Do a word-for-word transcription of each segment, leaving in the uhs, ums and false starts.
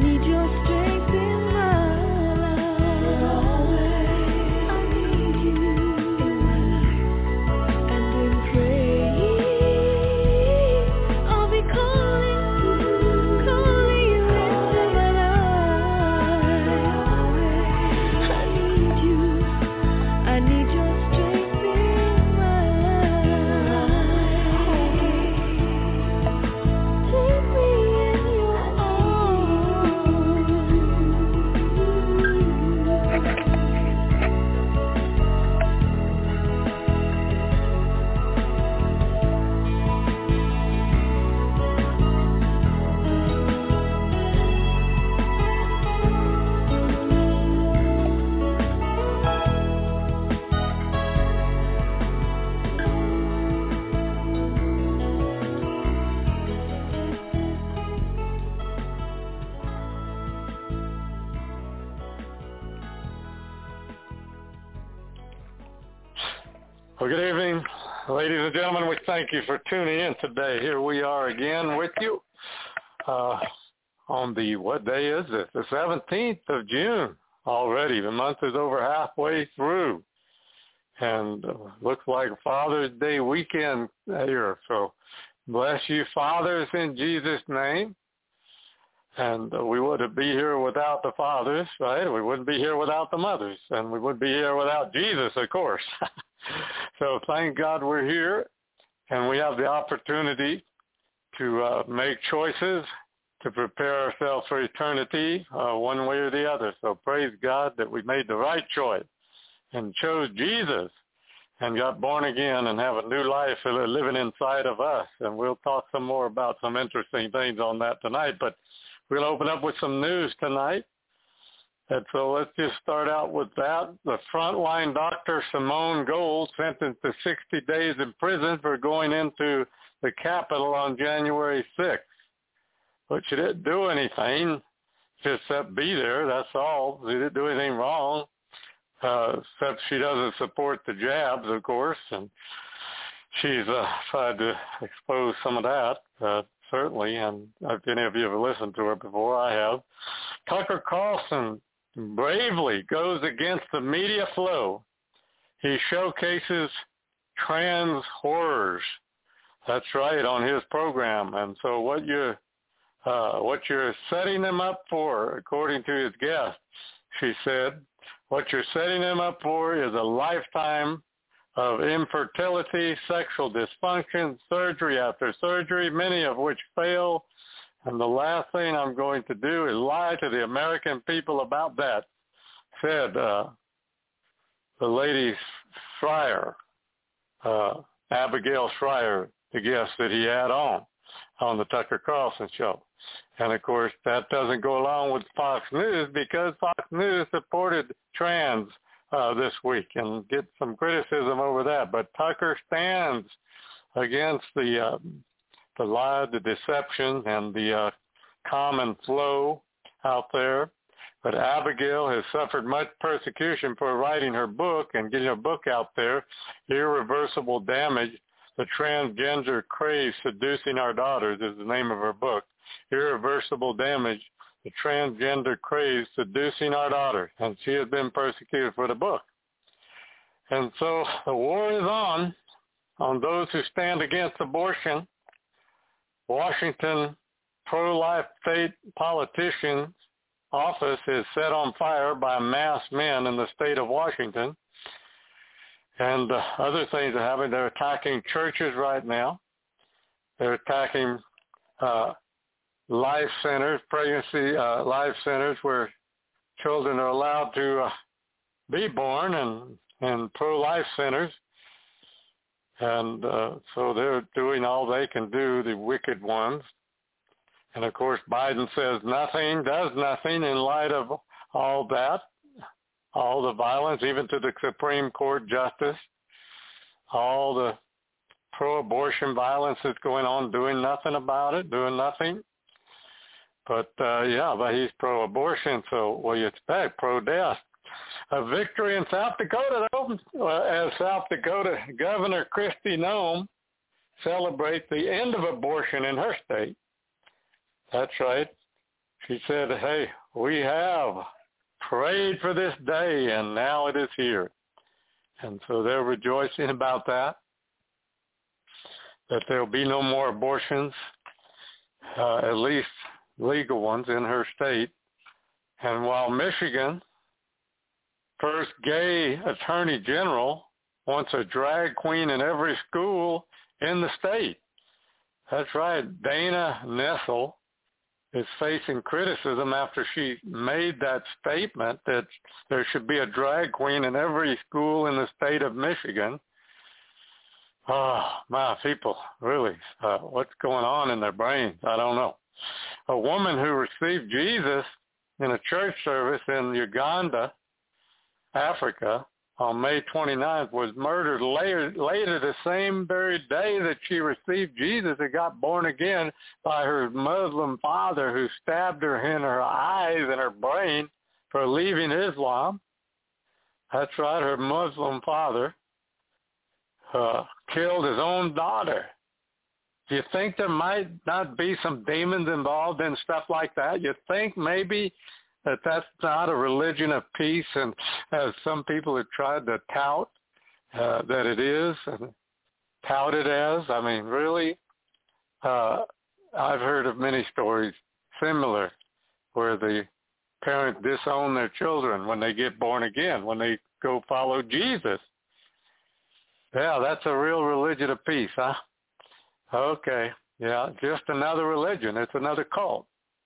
Well, good evening, ladies and gentlemen. We thank you for tuning in today. Here we are again with you uh, on the, what day is it? The seventeenth of June already. The month is over halfway through. And uh, looks like Father's Day weekend here. So bless you, fathers, in Jesus' name. And uh, we wouldn't be here without the fathers, right? We wouldn't be here without the mothers. And we wouldn't be here without Jesus, of course. So thank God we're here, and we have the opportunity to uh, make choices to prepare ourselves for eternity uh, one way or the other. So praise God that we made the right choice and chose Jesus and got born again and have a new life living inside of us. And we'll talk some more about some interesting things on that tonight. But we'll open up with some news tonight. And so let's just start out with that. The frontline doctor, Simone Gold, sentenced to sixty days in prison for going into the Capitol on January sixth. But she didn't do anything, just except be there, that's all. She didn't do anything wrong, uh, except she doesn't support the jabs, of course. And she's uh, tried to expose some of that, uh, certainly. And if any of you have listened to her before, I have. Tucker Carlson bravely goes against the media flow. He showcases trans horrors. That's right, on his program. And so what you're, uh, what you're setting them up for, according to his guest, she said, what you're setting them up for is a lifetime of infertility, sexual dysfunction, surgery after surgery, many of which fail. And the last thing I'm going to do is lie to the American people about that, said uh, the lady Schreier, uh, Abigail Schreier, the guest that he had on, on the Tucker Carlson show. And, of course, that doesn't go along with Fox News because Fox News supported trans uh, this week and get some criticism over that. But Tucker stands against the uh, the lie, the deception, and the uh, common flow out there. But Abigail has suffered much persecution for writing her book and getting her book out there, Irreversible Damage, The Transgender Craze Seducing Our Daughters is the name of her book. Irreversible Damage, The Transgender Craze Seducing Our Daughters. And she has been persecuted for the book. And so the war is on, on those who stand against abortion. Washington pro-life state politician's office is set on fire by masked men in the state of Washington. And uh, other things are happening. They're attacking churches right now. They're attacking uh, life centers, pregnancy uh, life centers where children are allowed to uh, be born, and, and pro-life centers. And uh, so they're doing all they can do, the wicked ones. And, of course, Biden says nothing, does nothing in light of all that, all the violence, even to the Supreme Court justice, all the pro-abortion violence that's going on, doing nothing about it, doing nothing. But, uh, yeah, but he's pro-abortion, so what do you expect? Pro-death. A victory in South Dakota, though, as South Dakota Governor Kristi Noem celebrates the end of abortion in her state. That's right. she said, hey, we have prayed for this day, and now it is here. And so they're rejoicing about that, that there'll be no more abortions, uh, at least legal ones in her state. And while Michigan, first gay attorney general, wants a drag queen in every school in the state. That's right. Dana Nessel is facing criticism after she made that statement that there should be a drag queen in every school in the state of Michigan. Oh, my people, really, uh, what's going on in their brains? I don't know. A woman who received Jesus in a church service in Uganda, Africa, on May twenty-ninth, was murdered later, later the same very day that she received Jesus and got born again by her Muslim father, who stabbed her in her eyes and her brain for leaving Islam. That's right, her Muslim father uh, killed his own daughter. Do you think there might not be some demons involved in stuff like that? You think maybe that that's not a religion of peace, and as some people have tried to tout uh, that it is, and tout it as? I mean, really? Uh, I've heard of many stories similar where the parents disown their children when they get born again, when they go follow Jesus. Yeah, that's a real religion of peace, huh? Okay, yeah, just another religion. It's another cult.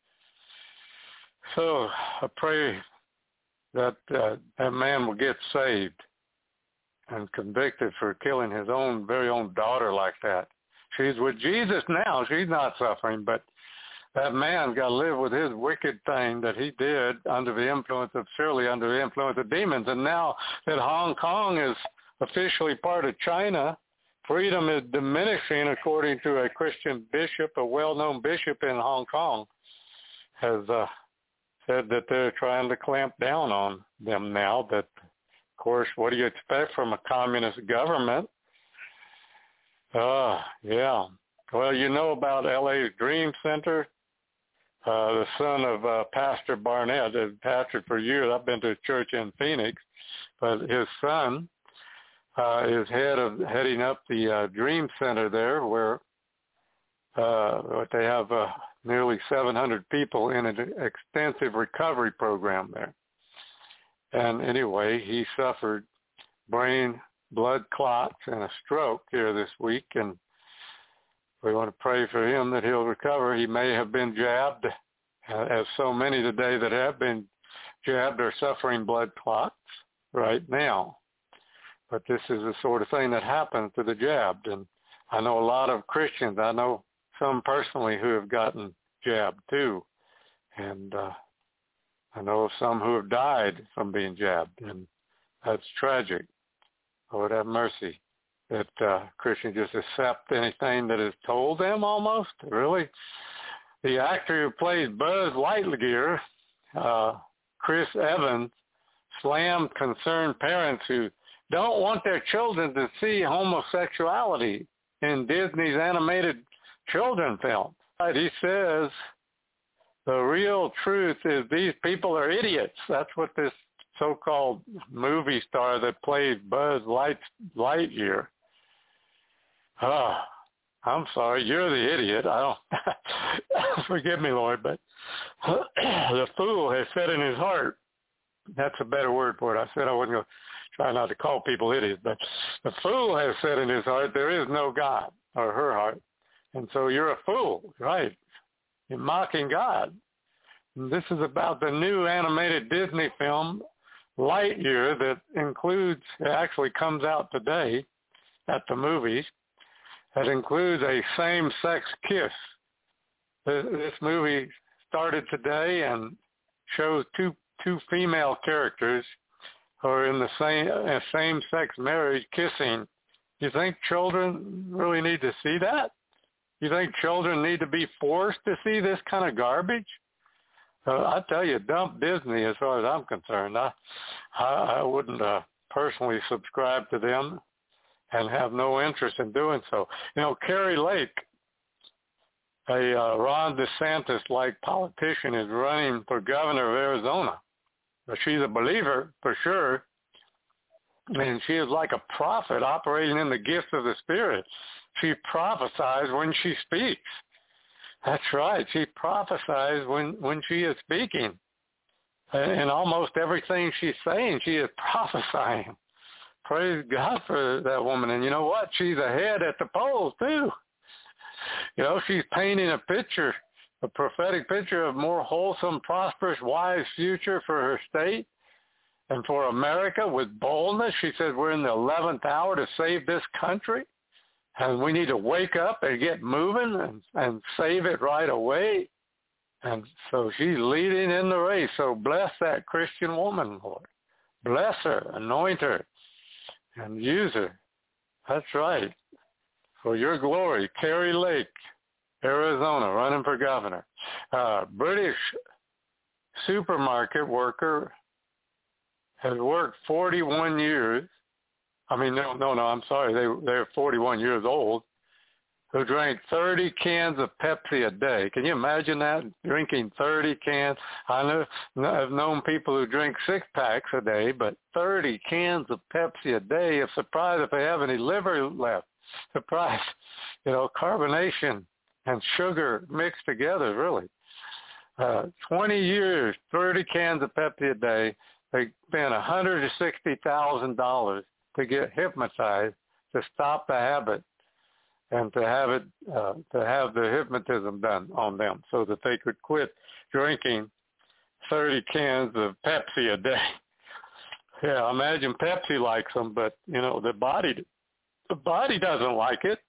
So I pray that uh, that man will get saved and convicted for killing his own very own daughter like that. She's with Jesus now. She's not suffering, but that man's got to live with his wicked thing that he did under the influence of, surely under the influence of demons. And now that Hong Kong is officially part of China, freedom is diminishing, according to a Christian bishop, a well-known bishop in Hong Kong, has uh, said that they're trying to clamp down on them now. That, of course, what do you expect from a communist government? Uh, yeah. Well, you know about L A's Dream Center. Uh, the son of uh, Pastor Barnett has pastored for years. I've been to a church in Phoenix, but his son uh, is head of heading up the uh, Dream Center there, where uh, they have uh, nearly seven hundred people in an extensive recovery program there. And anyway, he suffered brain blood clots and a stroke here this week, and we want to pray for him that he'll recover. He may have been jabbed, as so many today that have been jabbed are suffering blood clots right now. But this is the sort of thing that happens to the jabbed. And I know a lot of Christians, I know some personally who have gotten jabbed too. And uh, I know of some who have died from being jabbed, and that's tragic. Lord have mercy that uh, Christians just accept anything that is told them almost, really. The actor who plays Buzz Lightyear, uh, Chris Evans, slammed concerned parents who don't want their children to see homosexuality in Disney's animated children films. He says the real truth is these people are idiots. That's what this so-called movie star that plays Buzz Light, Lightyear. Oh, I'm sorry, you're the idiot. I don't, forgive me, Lord, but the fool has said in his heart, that's a better word for it. I said I wasn't going to try not to call people idiots, but the fool has said in his heart, there is no God, or her heart. And so you're a fool, right? You're mocking God. And this is about the new animated Disney film, Lightyear, that includes, it actually comes out today at the movies, that includes a same-sex kiss. This movie started today and shows two two female characters who are in the same uh, same-sex marriage kissing. You think children really need to see that? You think children need to be forced to see this kind of garbage? Uh, I tell you, dump Disney as far as I'm concerned. I I, I wouldn't uh, personally subscribe to them and have no interest in doing so. You know, Carrie Lake, a uh, Ron DeSantis-like politician is running for governor of Arizona. But she's a believer for sure, and she is like a prophet operating in the gifts of the Spirit. She prophesies when she speaks. That's right. She prophesies when, when she is speaking. And almost everything she's saying, she is prophesying. Praise God for that woman. And you know what? She's ahead at the polls, too. You know, she's painting a picture, a prophetic picture of more wholesome, prosperous, wise future for her state and for America with boldness. She says we're in the eleventh hour to save this country, and we need to wake up and get moving and, and save it right away. And so she's leading in the race. So bless that Christian woman, Lord. Bless her, anoint her, and use her. That's right. For your glory. Kari Lake, Arizona, running for governor. Uh, British supermarket worker has worked forty-one years. I mean, no, no, no, I'm sorry. They, they're forty-one years old. Who drank thirty cans of Pepsi a day. Can you imagine that? Drinking thirty cans. I know, I've known people who drink six packs a day, but thirty cans of Pepsi a day. I'm surprised if they have any liver left. Surprised. You know, carbonation and sugar mixed together, really. Uh, twenty years, thirty cans of Pepsi a day. They spent one hundred sixty thousand dollars to get hypnotized to stop the habit and to have it, uh, to have the hypnotism done on them so that they could quit drinking thirty cans of Pepsi a day. Yeah, imagine Pepsi likes them, but, you know, the body, the body doesn't like it.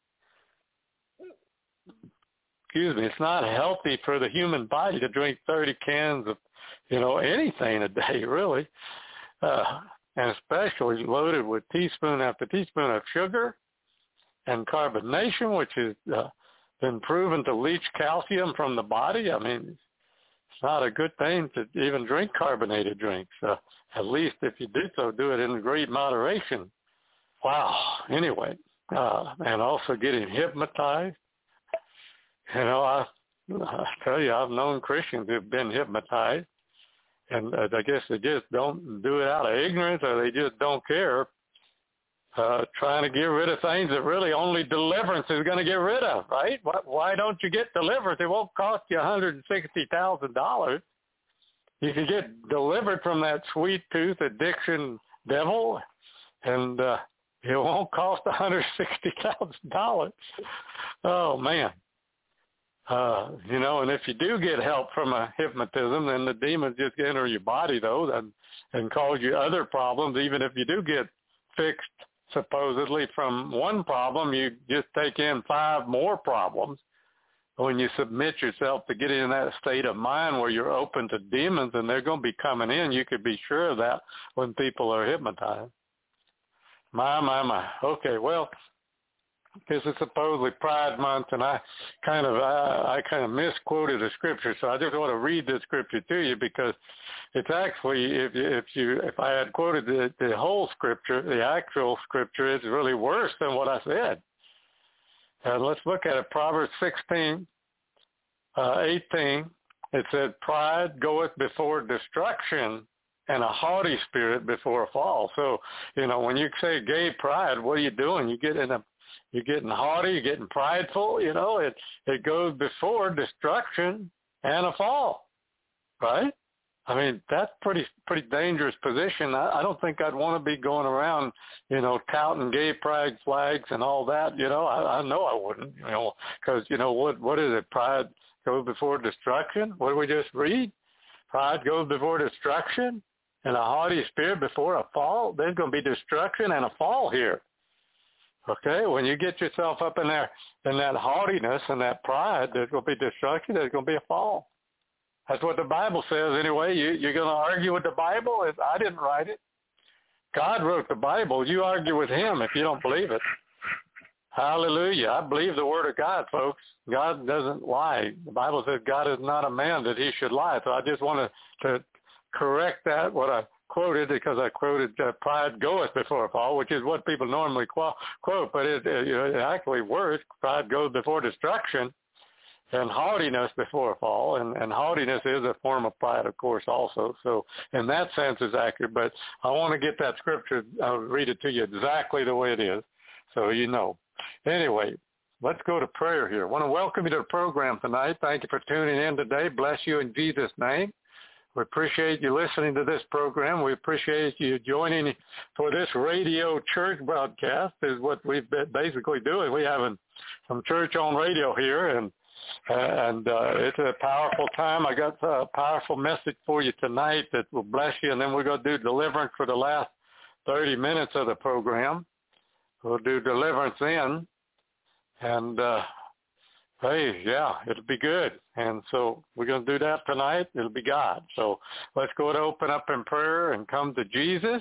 Excuse me, it's not healthy for the human body to drink thirty cans of, you know, anything a day, really. Uh, and especially loaded with teaspoon after teaspoon of sugar and carbonation, which has uh, been proven to leach calcium from the body. I mean, it's not a good thing to even drink carbonated drinks. Uh, at least if you do so, do it in great moderation. Wow. Anyway, uh, and also getting hypnotized. You know, I, I tell you, I've known Christians who've been hypnotized, and uh, I guess they just don't do it out of ignorance, or they just don't care. Uh, trying to get rid of things that really only deliverance is going to get rid of, right? Why, why don't you get deliverance? It won't cost you one hundred sixty thousand dollars. You can get delivered from that sweet tooth addiction devil, and uh, it won't cost one hundred sixty thousand dollars. Oh, man. Uh, you know, and if you do get help from a hypnotism, then the demons just enter your body, though, and, and cause you other problems. Even if you do get fixed, supposedly, from one problem, you just take in five more problems. When you submit yourself to getting in that state of mind where you're open to demons and they're going to be coming in, you could be sure of that when people are hypnotized. My, my, my. Okay, well, this is supposedly Pride Month, and I kind of I, I kind of misquoted a scripture, so I just want to read this scripture to you because it's actually, if you if you if I had quoted the, the whole scripture, the actual scripture is really worse than what I said. Uh, let's look at it. Proverbs sixteen, uh, eighteen. It said, "Pride goeth before destruction, and a haughty spirit before a fall." So, you know, when you say gay pride, what are you doing? You get in a You're getting haughty, you're getting prideful, you know, it, it goes before destruction and a fall, right? I mean, that's pretty pretty dangerous position. I, I don't think I'd want to be going around, you know, touting gay pride flags and all that, you know. I, I know I wouldn't, you know, because, you know, what what is it? Pride goes before destruction? What did we just read? Pride goes before destruction and a haughty spirit before a fall. There's going to be destruction and a fall here. Okay, when you get yourself up in there, in that haughtiness and that pride, there's going to be destruction, there's going to be a fall. That's what the Bible says anyway. You, you're going to argue with the Bible? I didn't write it. God wrote the Bible. You argue with him if you don't believe it. Hallelujah. I believe the word of God, folks. God doesn't lie. The Bible says God is not a man that he should lie. So I just want to, to correct that, what I quoted, because I quoted uh, pride goeth before a fall, which is what people normally quote, quote but it, it, it actually works. Pride goes before destruction and haughtiness before a fall, and, and haughtiness is a form of pride, of course, also. So in that sense is accurate, but I want to get that scripture, I'll read it to you exactly the way it is, so you know. Anyway, let's go to prayer here. I want to welcome you to the program tonight. Thank you for tuning in today. Bless you in Jesus' name. We appreciate you listening to this program. We appreciate you joining for this radio church broadcast is what we've been basically doing. We have some church on radio here, and and uh, it's a powerful time. I got a powerful message for you tonight that will bless you, and then we're going to do deliverance for the last thirty minutes of the program. We'll do deliverance in, and uh, hey, yeah, it'll be good. And so we're going to do that tonight. It'll be God. So let's go to open up in prayer and come to Jesus.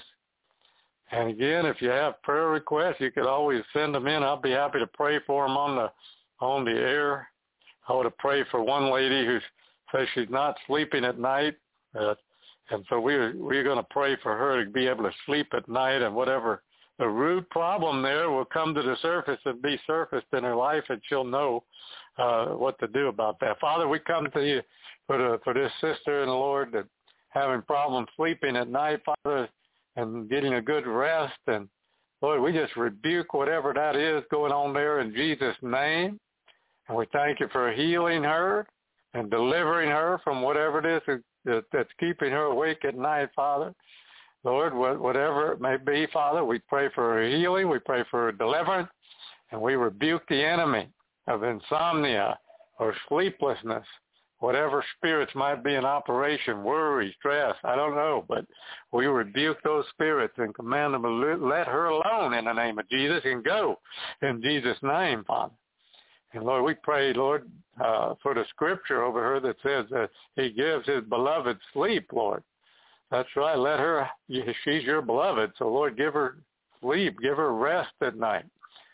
And again, if you have prayer requests, you could always send them in. I'll be happy to pray for them on the on the air. I want to pray for one lady who says she's not sleeping at night. Uh, and so we're, we're going to pray for her to be able to sleep at night, and whatever the root problem there will come to the surface and be surfaced in her life, and she'll know uh, what to do about that. Father, we come to you for the, for this sister in the Lord that having problems sleeping at night, Father, and getting a good rest. And Lord, we just rebuke whatever that is going on there in Jesus' name. And we thank you for healing her and delivering her from whatever it is that, that's keeping her awake at night, Father. Lord, whatever it may be, Father, we pray for her healing. We pray for her deliverance. And we rebuke the enemy of insomnia or sleeplessness, whatever spirits might be in operation, worry, stress, I don't know. But we rebuke those spirits and command them to let her alone in the name of Jesus and go in Jesus' name, Father. And Lord, we pray, Lord, uh, for the scripture over her that says that he gives his beloved sleep, Lord. That's right. Let her, she's your beloved. So, Lord, give her sleep, give her rest at night.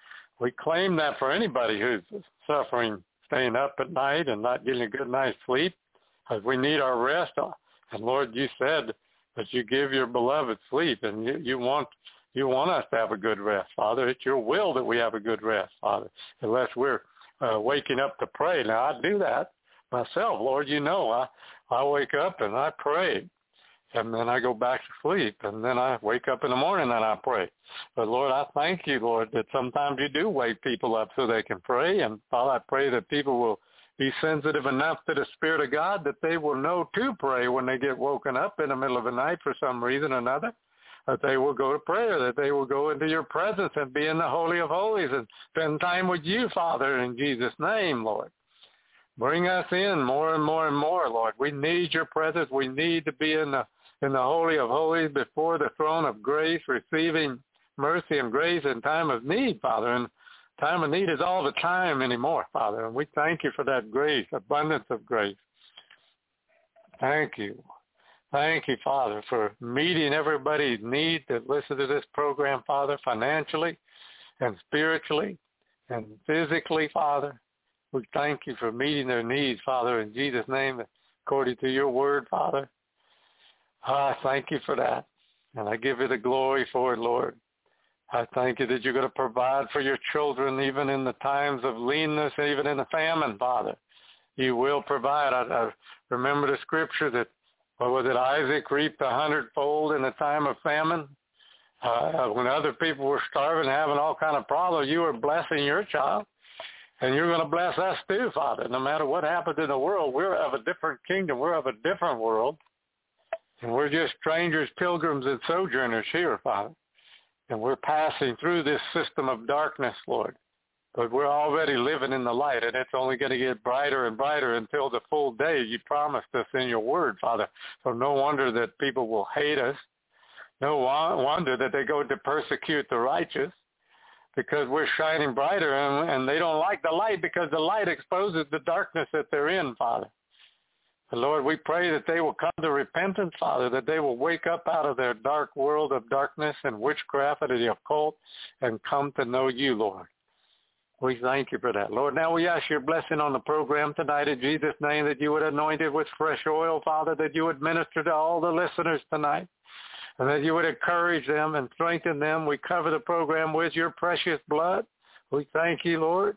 We claim that for anybody who's suffering, staying up at night and not getting a good night's sleep, because we need our rest. And, Lord, you said that you give your beloved sleep, and you, you want you want us to have a good rest, Father. It's your will that we have a good rest, Father, unless we're Uh, waking up to pray. Now, I do that myself, Lord. You know, I, I wake up and I pray, and then I go back to sleep, and then I wake up in the morning and I pray. But, Lord, I thank you, Lord, that sometimes you do wake people up so they can pray, and Father, I pray that people will be sensitive enough to the Spirit of God that they will know to pray when they get woken up in the middle of the night for some reason or another. That they will go to prayer, that they will go into your presence and be in the Holy of Holies and spend time with you, Father, in Jesus' name, Lord. Bring us in more and more and more, Lord. We need your presence. We need to be in the in the Holy of Holies before the throne of grace, receiving mercy and grace in time of need, Father. And time of need is all the time anymore, Father. And we thank you for that grace, abundance of grace. Thank you. Thank you, Father, for meeting everybody's need that listen to this program, Father, financially and spiritually and physically, Father. We thank you for meeting their needs, Father, in Jesus' name, according to your word, Father. I thank you for that, and I give you the glory for it, Lord. I thank you that you're going to provide for your children even in the times of leanness, even in the famine, Father. You will provide. I, I remember the scripture that Or was it Isaac reaped a hundredfold in a time of famine? Uh, when other people were starving, having all kind of problems, you were blessing your child. And you're going to bless us too, Father. No matter what happens in the world, we're of a different kingdom. We're of a different world. And we're just strangers, pilgrims, and sojourners here, Father. And we're passing through this system of darkness, Lord. But we're already living in the light, and it's only going to get brighter and brighter until the full day you promised us in your word, Father. So no wonder that people will hate us. No wonder that they go to persecute the righteous, because we're shining brighter, and, and they don't like the light because the light exposes the darkness that they're in, Father. And Lord, we pray that they will come to repentance, Father, that they will wake up out of their dark world of darkness and witchcraft and the occult and come to know you, Lord. We thank you for that, Lord. Now we ask your blessing on the program tonight in Jesus' name, that you would anoint it with fresh oil, Father, that you would minister to all the listeners tonight, and that you would encourage them and strengthen them. We cover the program with your precious blood. We thank you, Lord,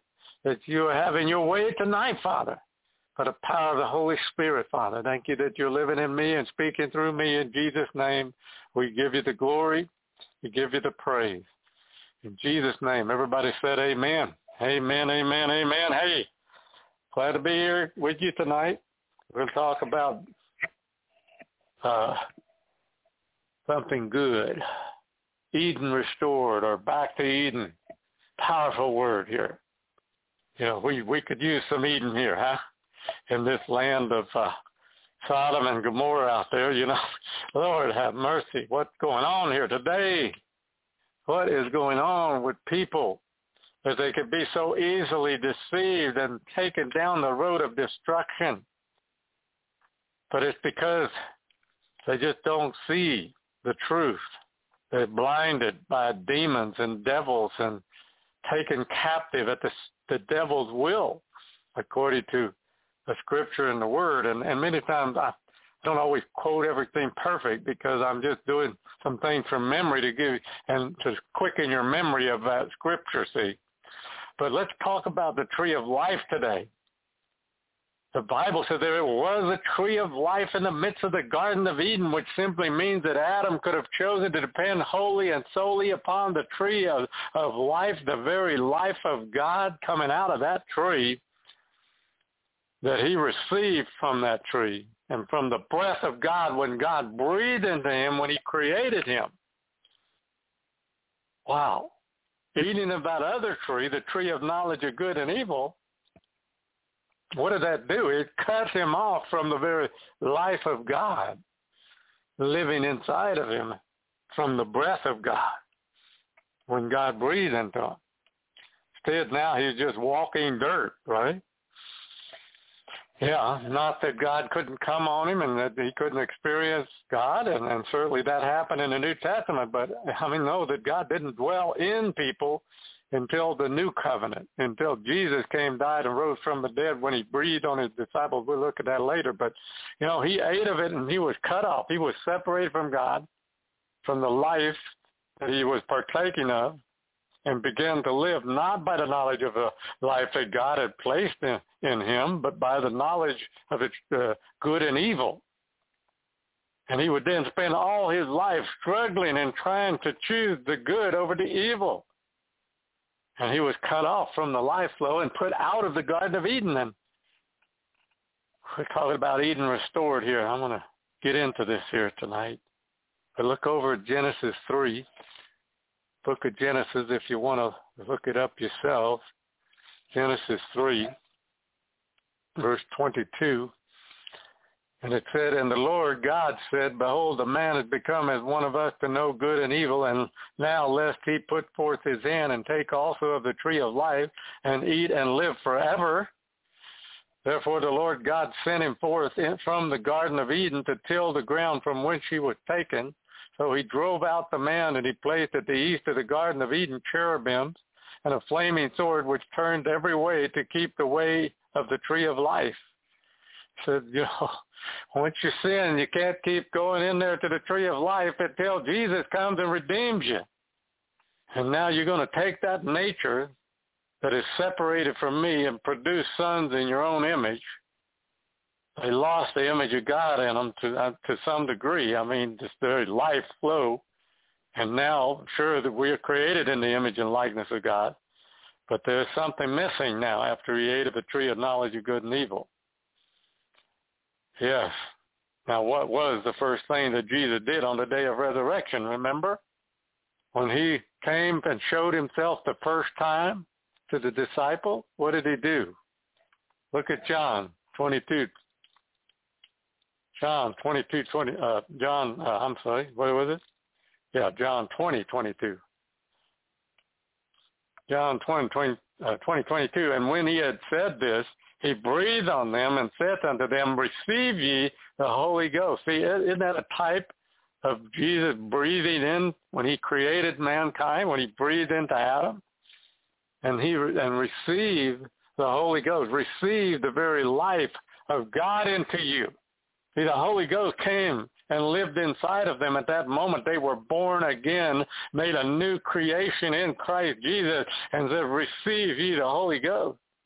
that you are having your way tonight, Father, by the power of the Holy Spirit, Father. Thank you that you're living in me and speaking through me. In Jesus' name, we give you the glory. We give you the praise. In Jesus' name, everybody said amen. Amen, amen, amen. Hey, glad to be here with you tonight. We're going to talk about uh, something good. Eden restored, or back to Eden. Powerful word here. You know, we, we could use some Eden here, huh? In this land of uh, Sodom and Gomorrah out there, you know. Lord have mercy. What's going on here today? What is going on with people that they could be so easily deceived and taken down the road of destruction? But it's because they just don't see the truth. They're blinded by demons and devils and taken captive at the, the devil's will, according to the scripture and the word. And, and many times I don't always quote everything perfect because I'm just doing some things from memory to give and to quicken your memory of that scripture, see. But let's talk about the tree of life today. The Bible says there was a tree of life in the midst of the Garden of Eden, which simply means that Adam could have chosen to depend wholly and solely upon the tree of, of life, the very life of God coming out of that tree that he received from that tree and from the breath of God when God breathed into him when he created him. Wow. Eating of that other tree, the tree of knowledge of good and evil, what did that do? It cut him off from the very life of God living inside of him, from the breath of God when God breathed into him. Instead, now he's just walking dirt, right? Yeah, not that God couldn't come on him and that he couldn't experience God, and, and certainly that happened in the New Testament, but I mean, know that God didn't dwell in people until the new covenant, until Jesus came, died, and rose from the dead when he breathed on his disciples. We'll look at that later. But, you know, he ate of it and he was cut off. He was separated from God, from the life that he was partaking of, and began to live not by the knowledge of the life that God had placed in, in him, but by the knowledge of its uh, good and evil. And he would then spend all his life struggling and trying to choose the good over the evil. And he was cut off from the life flow and put out of the Garden of Eden. And we're talking about Eden restored here. I'm going to get into this here tonight. But look over at Genesis three. Book of Genesis, if you want to look it up yourself. Genesis three, verse twenty-two. And it said, and the Lord God said, behold, the man has become as one of us to know good and evil, and now lest he put forth his hand and take also of the tree of life and eat and live forever. Therefore the Lord God sent him forth in, from the Garden of Eden to till the ground from whence he was taken. So he drove out the man, and he placed at the east of the Garden of Eden cherubims and a flaming sword which turned every way to keep the way of the tree of life. Said, you know, once you sin, you can't keep going in there to the tree of life until Jesus comes and redeems you. And now you're going to take that nature that is separated from me and produce sons in your own image. They lost the image of God in them to uh, to some degree. I mean, just their life flow. And now, sure that we are created in the image and likeness of God, but there's something missing now after he ate of the tree of knowledge of good and evil. Yes. Now, what was the first thing that Jesus did on the day of resurrection, remember? When he came and showed himself the first time to the disciple, what did he do? Look at John twenty-two. John twenty-two, twenty, uh, John, uh, I'm sorry, what was it? Yeah, John twenty, twenty-two. John twenty, twenty, uh, twenty, twenty-two. And when he had said this, he breathed on them and said unto them, receive ye the Holy Ghost. See, isn't that a type of Jesus breathing in when he created mankind, when he breathed into Adam? And he and receive the Holy Ghost, receive the very life of God into you. See, the Holy Ghost came and lived inside of them at that moment. They were born again, made a new creation in Christ Jesus, and said, receive ye the Holy Ghost.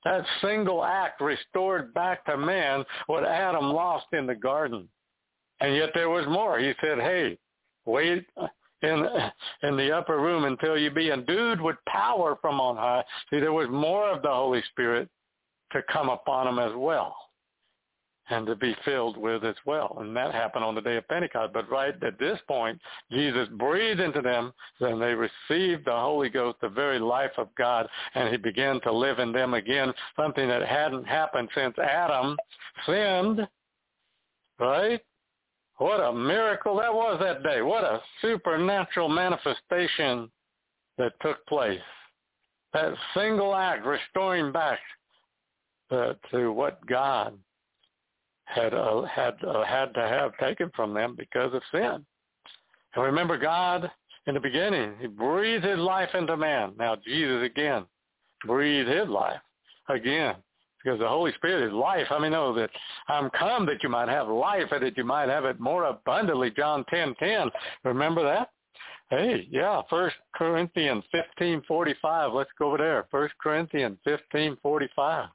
That single act restored back to man what Adam lost in the garden. And yet there was more. He said, hey, wait in, in the upper room until you be endued with power from on high. See, there was more of the Holy Spirit to come upon them as well and to be filled with as well. And that happened on the day of Pentecost. But right at this point, Jesus breathed into them, and they received the Holy Ghost, the very life of God, and he began to live in them again, something that hadn't happened since Adam sinned, right? What a miracle that was that day. What a supernatural manifestation that took place. That single act restoring back uh, to what God had uh, had uh, had to have taken from them because of sin. And remember, God, in the beginning, he breathed his life into man. Now, Jesus, again, breathed his life again because the Holy Spirit is life. I mean, know that I'm come that you might have life and that you might have it more abundantly, John ten ten. Remember that? Hey, yeah, First Corinthians fifteen forty-five. Let's go over there. First Corinthians fifteen forty-five.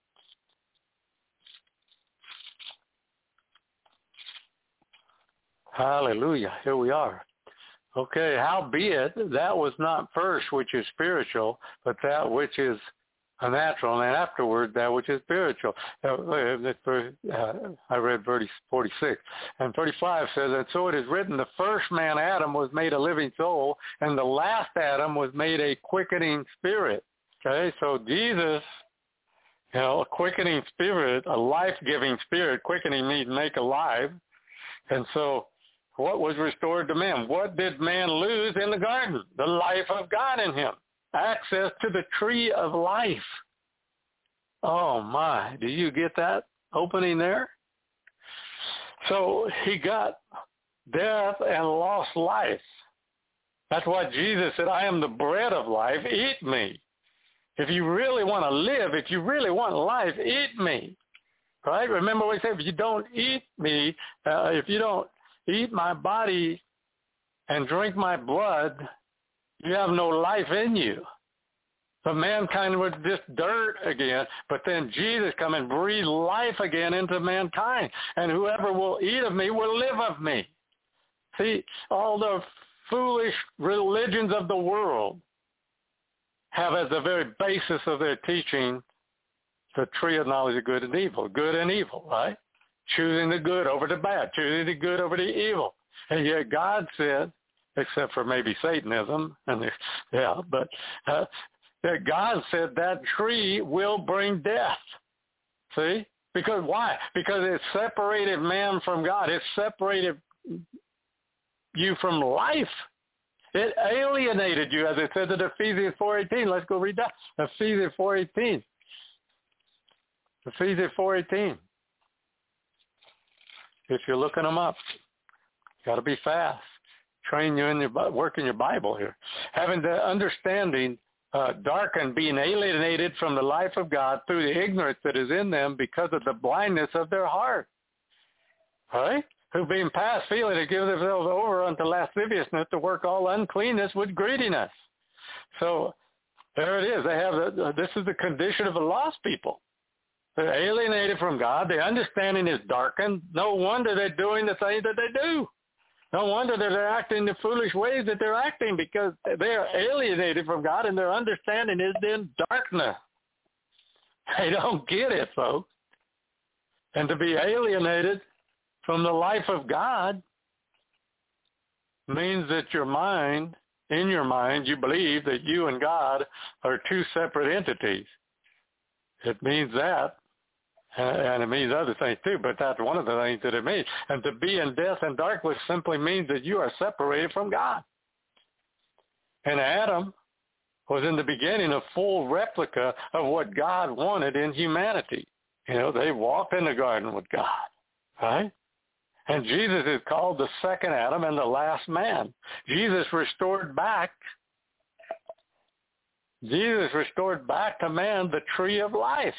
Hallelujah. Here we are. Okay, howbeit that was not first which is spiritual, but that which is a natural, and afterward that which is spiritual. Uh, uh, I read verse forty-six. And thirty-five says, and so it is written, the first man, Adam, was made a living soul, and the last Adam was made a quickening spirit. Okay, so Jesus, you know, a quickening spirit, a life-giving spirit, quickening means make alive. And so what was restored to man? What did man lose in the garden? The life of God in him. Access to the tree of life. Oh my, do you get that opening there? So he got death and lost life. That's why Jesus said, I am the bread of life, eat me. If you really want to live, if you really want life, eat me. Right? Remember what he said, if you don't eat me, uh, if you don't eat my body and drink my blood, you have no life in you. So mankind was just dirt again, but then Jesus come and breathe life again into mankind. And whoever will eat of me will live of me. See, all the foolish religions of the world have as the very basis of their teaching the tree of knowledge of good and evil, good and evil, right? Choosing the good over the bad, choosing the good over the evil. And yet God said, except for maybe Satanism, and yeah, but uh, that God said that tree will bring death. See? Because why? Because it separated man from God. It separated you from life. It alienated you, as it said in Ephesians four eighteen. Let's go read that. Ephesians four eighteen. Ephesians four eighteen. If you're looking them up, got to be fast. Train you in your work in your Bible here. Having the understanding uh, darkened, being alienated from the life of God through the ignorance that is in them because of the blindness of their heart. All right? Who being past feeling to give themselves over unto lasciviousness to work all uncleanness with greediness. So there it is. They have the, this is the condition of the lost people. They're alienated from God. Their understanding is darkened. No wonder they're doing the things that they do. No wonder that they're acting the foolish ways that they're acting, because they are alienated from God and their understanding is in darkness. They don't get it, folks. And to be alienated from the life of God means that your mind, in your mind, you believe that you and God are two separate entities. It means that. And it means other things too, but that's one of the things that it means. And to be in death and darkness simply means that you are separated from God. And Adam was in the beginning a full replica of what God wanted in humanity. You know, they walked in the garden with God, right? And Jesus is called the second Adam and the last man. Jesus restored back, Jesus restored back to man the tree of life.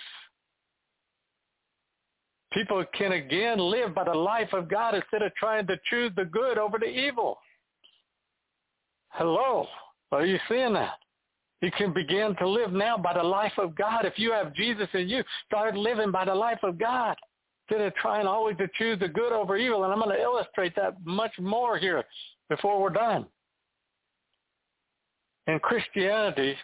People can again live by the life of God instead of trying to choose the good over the evil. Hello. Are you seeing that? You can begin to live now by the life of God. If you have Jesus in you, start living by the life of God instead of trying always to choose the good over evil. And I'm going to illustrate that much more here before we're done. In Christianity,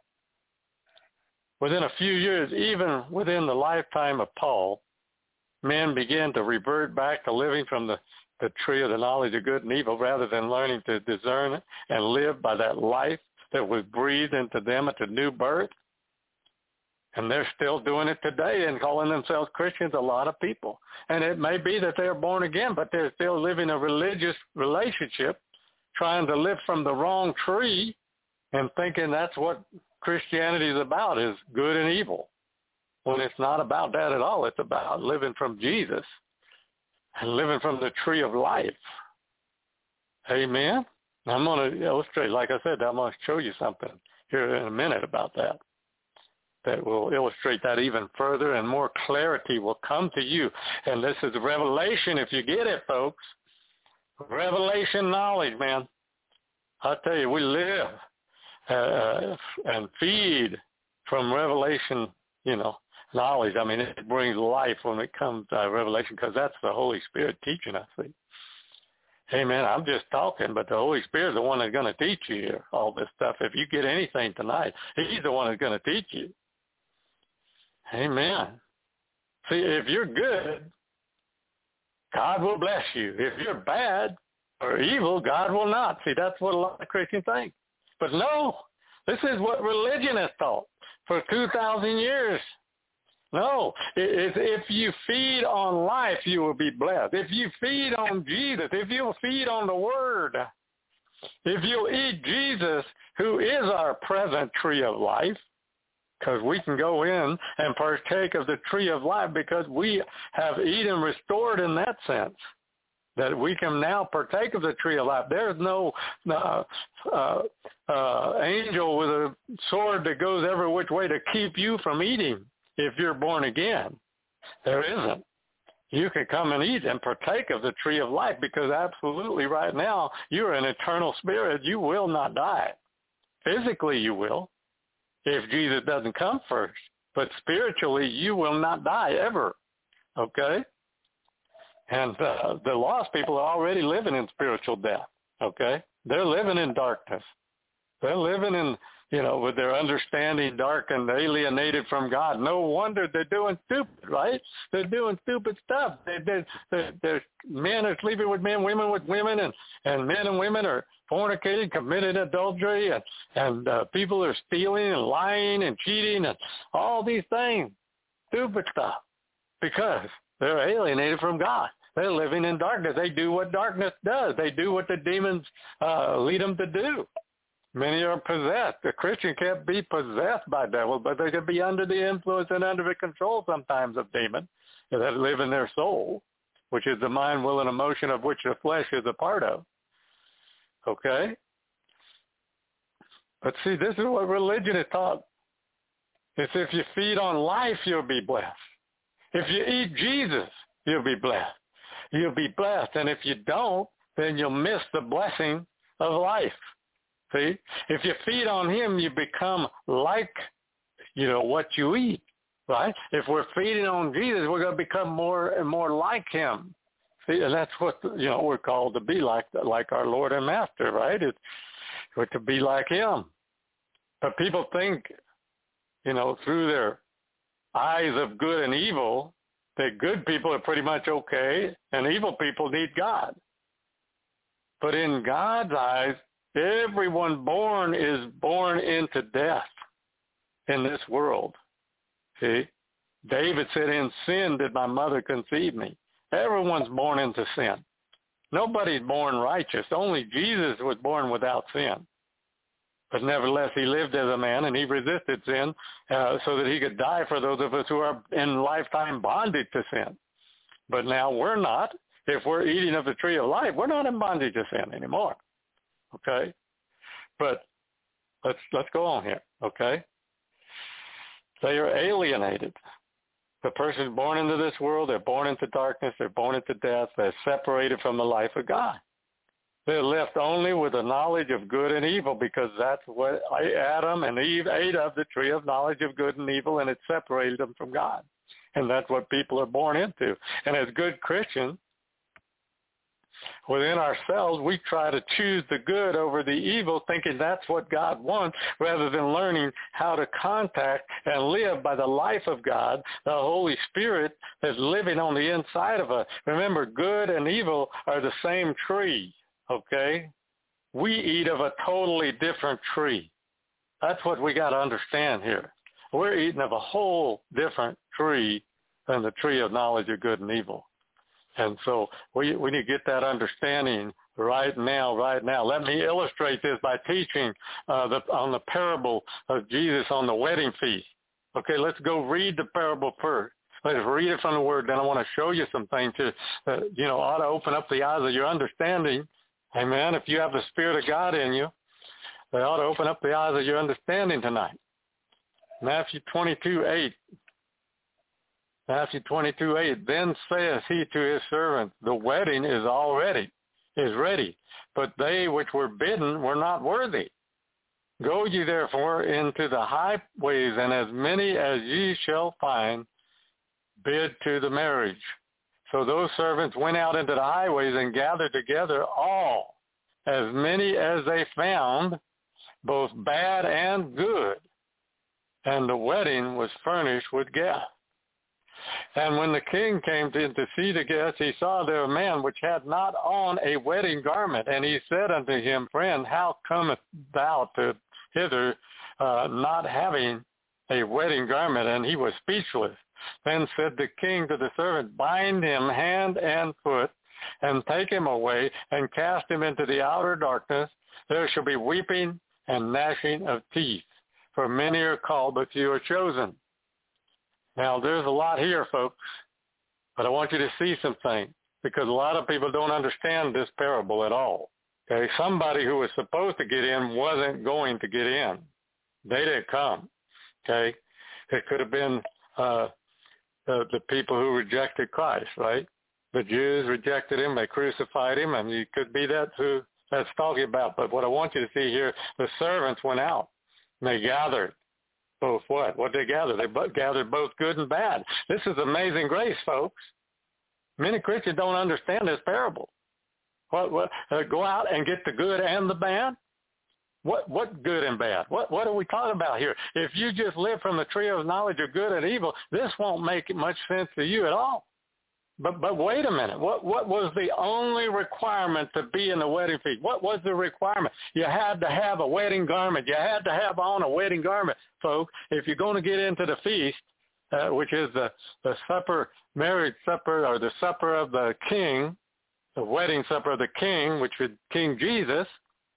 within a few years, even within the lifetime of Paul, men began to revert back to living from the, the tree of the knowledge of good and evil rather than learning to discern it and live by that life that was breathed into them at the new birth. And they're still doing it today and calling themselves Christians, a lot of people. And it may be that they're born again, but they're still living a religious relationship, trying to live from the wrong tree and thinking that's what Christianity is about, is good and evil. When it's not about that at all. It's about living from Jesus and living from the tree of life. Amen? I'm going to illustrate, like I said, I'm going to show you something here in a minute about that, that will illustrate that even further, and more clarity will come to you. And this is revelation, if you get it, folks. Revelation knowledge, man. I tell you, we live uh, and feed from revelation, you know, knowledge. I mean, it brings life when it comes to revelation, because that's the Holy Spirit teaching us. See? Hey, man, I'm just talking, but the Holy Spirit is the one that's going to teach you here, all this stuff. If you get anything tonight, he's the one that's going to teach you. Amen. See, if you're good, God will bless you. If you're bad or evil, God will not. See, that's what a lot of Christians think. But no, this is what religion has taught for two thousand years. No, if you feed on life, you will be blessed. If you feed on Jesus, if you feed on the Word, if you eat Jesus, who is our present tree of life, because we can go in and partake of the tree of life because we have eaten restored in that sense, that we can now partake of the tree of life. There's no uh, uh, uh, angel with a sword that goes every which way to keep you from eating. If you're born again, there isn't. You can come and eat and partake of the tree of life, because absolutely right now you're an eternal spirit. You will not die. Physically you will, if Jesus doesn't come first. But spiritually you will not die ever. Okay? And uh, the lost people are already living in spiritual death. Okay? They're living in darkness. They're living in, you know, with their understanding darkened, alienated from God. No wonder they're doing stupid, right? They're doing stupid stuff. They, they, they, they're, men are sleeping with men, women with women, and, and men and women are fornicating, committing adultery, and, and uh, people are stealing and lying and cheating and all these things. Stupid stuff. Because they're alienated from God. They're living in darkness. They do what darkness does. They do what the demons uh, lead them to do. Many are possessed. A Christian can't be possessed by devils, but they can be under the influence and under the control sometimes of demons that live in their soul, which is the mind, will, and emotion of which the flesh is a part of. Okay? But see, this is what religion is taught. It's if you feed on life, you'll be blessed. If you eat Jesus, you'll be blessed. You'll be blessed. And if you don't, then you'll miss the blessing of life. See, if you feed on him, you become like, you know, what you eat, right? If we're feeding on Jesus, we're going to become more and more like him. See, and that's what, you know, we're called to be like, like our Lord and Master, right? It's, we're to be like him. But people think, you know, through their eyes of good and evil, that good people are pretty much okay and evil people need God. But in God's eyes, everyone born is born into death in this world. See? David said, in sin did my mother conceive me. Everyone's born into sin. Nobody's born righteous. Only Jesus was born without sin. But nevertheless, he lived as a man, and he resisted sin uh, so that he could die for those of us who are in lifetime bondage to sin. But now we're not. If we're eating of the tree of life, we're not in bondage to sin anymore. Okay? But let's let's go on here, okay? They are alienated. The person born into this world, they're born into darkness, they're born into death, they're separated from the life of God. They're left only with the knowledge of good and evil, because that's what Adam and Eve ate of, the tree of knowledge of good and evil, and it separated them from God. And that's what people are born into. And as good Christians, within ourselves, we try to choose the good over the evil, thinking that's what God wants, rather than learning how to contact and live by the life of God, the Holy Spirit that's living on the inside of us. Remember, good and evil are the same tree, okay? We eat of a totally different tree. That's what we got to understand here. We're eating of a whole different tree than the tree of knowledge of good and evil. And so we we need to get that understanding right now, right now. Let me illustrate this by teaching uh, the, on the parable of Jesus on the wedding feast. Okay, let's go read the parable first. Let's read it from the Word. Then I want to show you some things to, uh, you know, ought to open up the eyes of your understanding. Amen. If you have the Spirit of God in you, they ought to open up the eyes of your understanding tonight. Matthew twenty-two eight. Matthew twenty-two eight, then saith he to his servants, the wedding is already, is ready, but they which were bidden were not worthy. Go ye therefore into the highways, and as many as ye shall find, bid to the marriage. So those servants went out into the highways and gathered together all, as many as they found, both bad and good. And the wedding was furnished with guests. And when the king came to, to see the guests, he saw there a man which had not on a wedding garment. And he said unto him, Friend, how comest thou to hither, uh, not having a wedding garment? And he was speechless. Then said the king to the servant, Bind him hand and foot, and take him away, and cast him into the outer darkness. There shall be weeping and gnashing of teeth, for many are called, but few are chosen. Now, there's a lot here, folks, but I want you to see some things, because a lot of people don't understand this parable at all. Okay, somebody who was supposed to get in wasn't going to get in. They didn't come. Okay, it could have been uh, the, the people who rejected Christ, right? The Jews rejected him, they crucified him, and it could be that's who that's talking about. But what I want you to see here, the servants went out, and they gathered. Both what? What they gathered? They both gathered both good and bad. This is amazing grace, folks. Many Christians don't understand this parable. What? What? Uh, go out and get the good and the bad? What? What good and bad? What? What are we talking about here? If you just live from the tree of knowledge of good and evil, this won't make much sense to you at all. But but wait a minute. What what was the only requirement to be in the wedding feast? What was the requirement? You had to have a wedding garment. You had to have on a wedding garment, folks. If you're going to get into the feast, uh, which is the, the supper, marriage supper, or the supper of the king, the wedding supper of the king, which was King Jesus,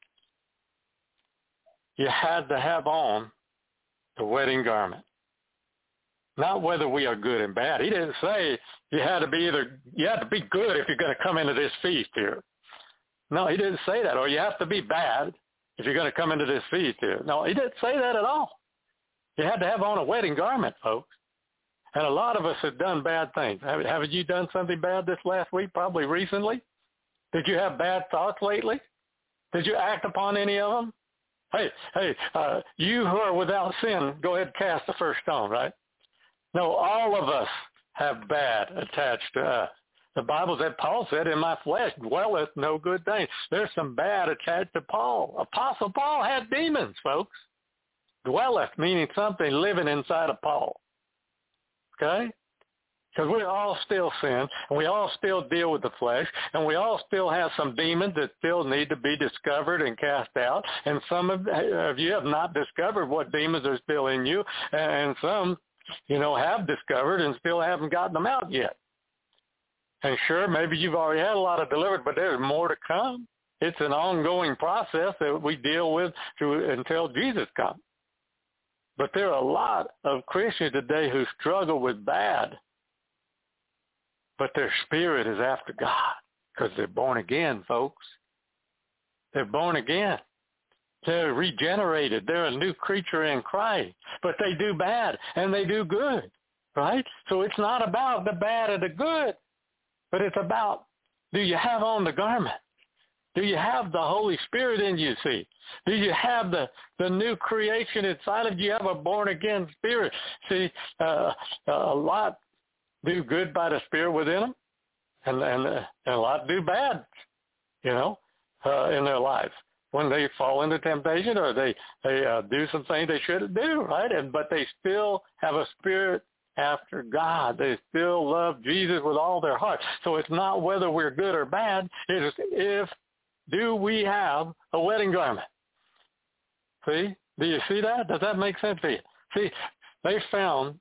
you had to have on the wedding garment. Not whether we are good and bad. He didn't say you had to be either, you had to be good if you're going to come into this feast here. No, he didn't say that. Or you have to be bad if you're going to come into this feast here. No, he didn't say that at all. You had to have on a wedding garment, folks. And a lot of us have done bad things. Have, haven't you done something bad this last week, probably recently? Did you have bad thoughts lately? Did you act upon any of them? Hey, hey, uh, you who are without sin, go ahead and cast the first stone, right? No, all of us have bad attached to us. The Bible said, Paul said, in my flesh dwelleth no good thing. There's some bad attached to Paul. Apostle Paul had demons, folks. Dwelleth, meaning something living inside of Paul. Okay? Because we all still sin, and we all still deal with the flesh, and we all still have some demons that still need to be discovered and cast out. And some of, of you have not discovered what demons are still in you, and some you know, have discovered and still haven't gotten them out yet. And sure, maybe you've already had a lot of delivered, but there's more to come. It's an ongoing process that we deal with to, until Jesus comes. But there are a lot of Christians today who struggle with bad, but their spirit is after God because they're born again, folks. They're born again. They're regenerated. They're a new creature in Christ. But they do bad and they do good, right? So it's not about the bad or the good, but it's about, do you have on the garment? Do you have the Holy Spirit in you, see? Do you have the, the new creation inside of you? You have a born-again spirit. See, uh, a lot do good by the Spirit within them, and, and, uh, and a lot do bad, you know, uh, in their lives when they fall into temptation or they, they uh, do some things they shouldn't do, right? And but they still have a spirit after God. They still love Jesus with all their heart. So it's not whether we're good or bad. It is if, do we have a wedding garment? See? Do you see that? Does that make sense to you? See, they found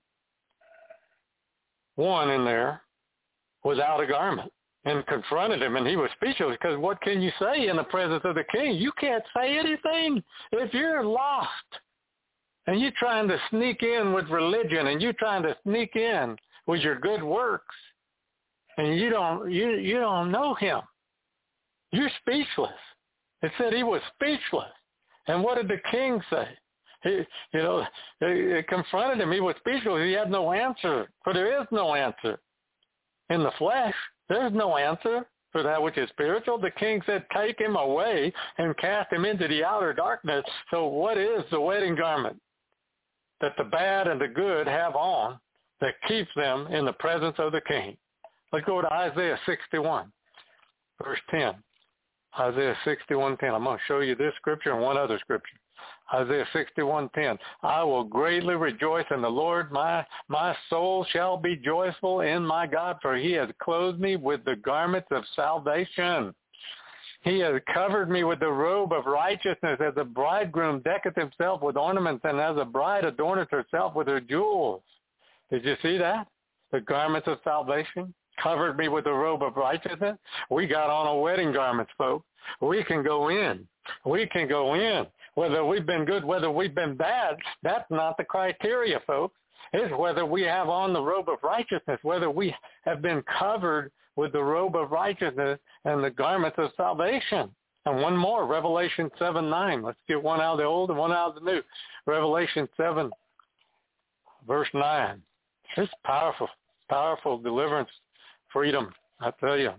one in there without a garment and confronted him, and he was speechless because what can you say in the presence of the king? You can't say anything. If you're lost and you're trying to sneak in with religion and you're trying to sneak in with your good works and you don't you you don't know him, you're speechless. It said he was speechless. And what did the king say? He, you know, it confronted him. He was speechless. He had no answer, for there is no answer in the flesh. There's no answer for that which is spiritual. The king said, take him away and cast him into the outer darkness. So what is the wedding garment that the bad and the good have on that keeps them in the presence of the king? Let's go to Isaiah sixty-one, verse ten. Isaiah sixty-one ten. I'm going to show you this scripture and one other scripture. Isaiah sixty-one ten. I will greatly rejoice in the Lord. My my soul shall be joyful in my God, for he has clothed me with the garments of salvation. He has covered me with the robe of righteousness, as a bridegroom decketh himself with ornaments, and as a bride adorneth herself with her jewels. Did you see that? The garments of salvation covered me with the robe of righteousness. We got on a wedding garments, folks. We can go in. We can go in. Whether we've been good, whether we've been bad, that's not the criteria, folks. It's whether we have on the robe of righteousness, whether we have been covered with the robe of righteousness and the garments of salvation. And one more, Revelation seven nine. Let's get one out of the old and one out of the new. Revelation seven, verse nine. It's powerful, powerful deliverance, freedom, I tell you.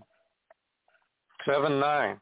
seven nine.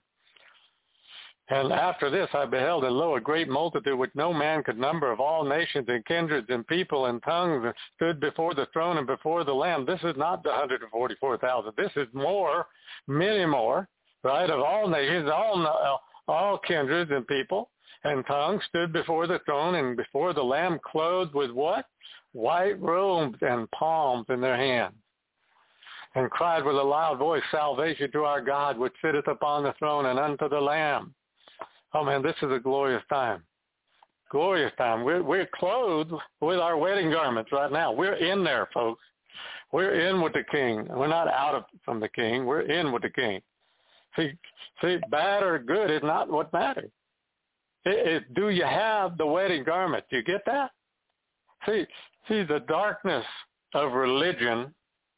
And after this I beheld, and lo, a great multitude which no man could number, of all nations and kindreds and people and tongues, stood before the throne and before the Lamb. This is not the one hundred forty-four thousand. This is more, many more, right, of all nations, all all kindreds and people and tongues stood before the throne and before the Lamb, clothed with what? White robes and palms in their hands, and cried with a loud voice, salvation to our God, which sitteth upon the throne, and unto the Lamb. Oh, man, this is a glorious time. Glorious time. We're, we're clothed with our wedding garments right now. We're in there, folks. We're in with the king. We're not out of from the king. We're in with the king. See, see, bad or good is not what matters. It, it, do you have the wedding garment? Do you get that? See, see, the darkness of religion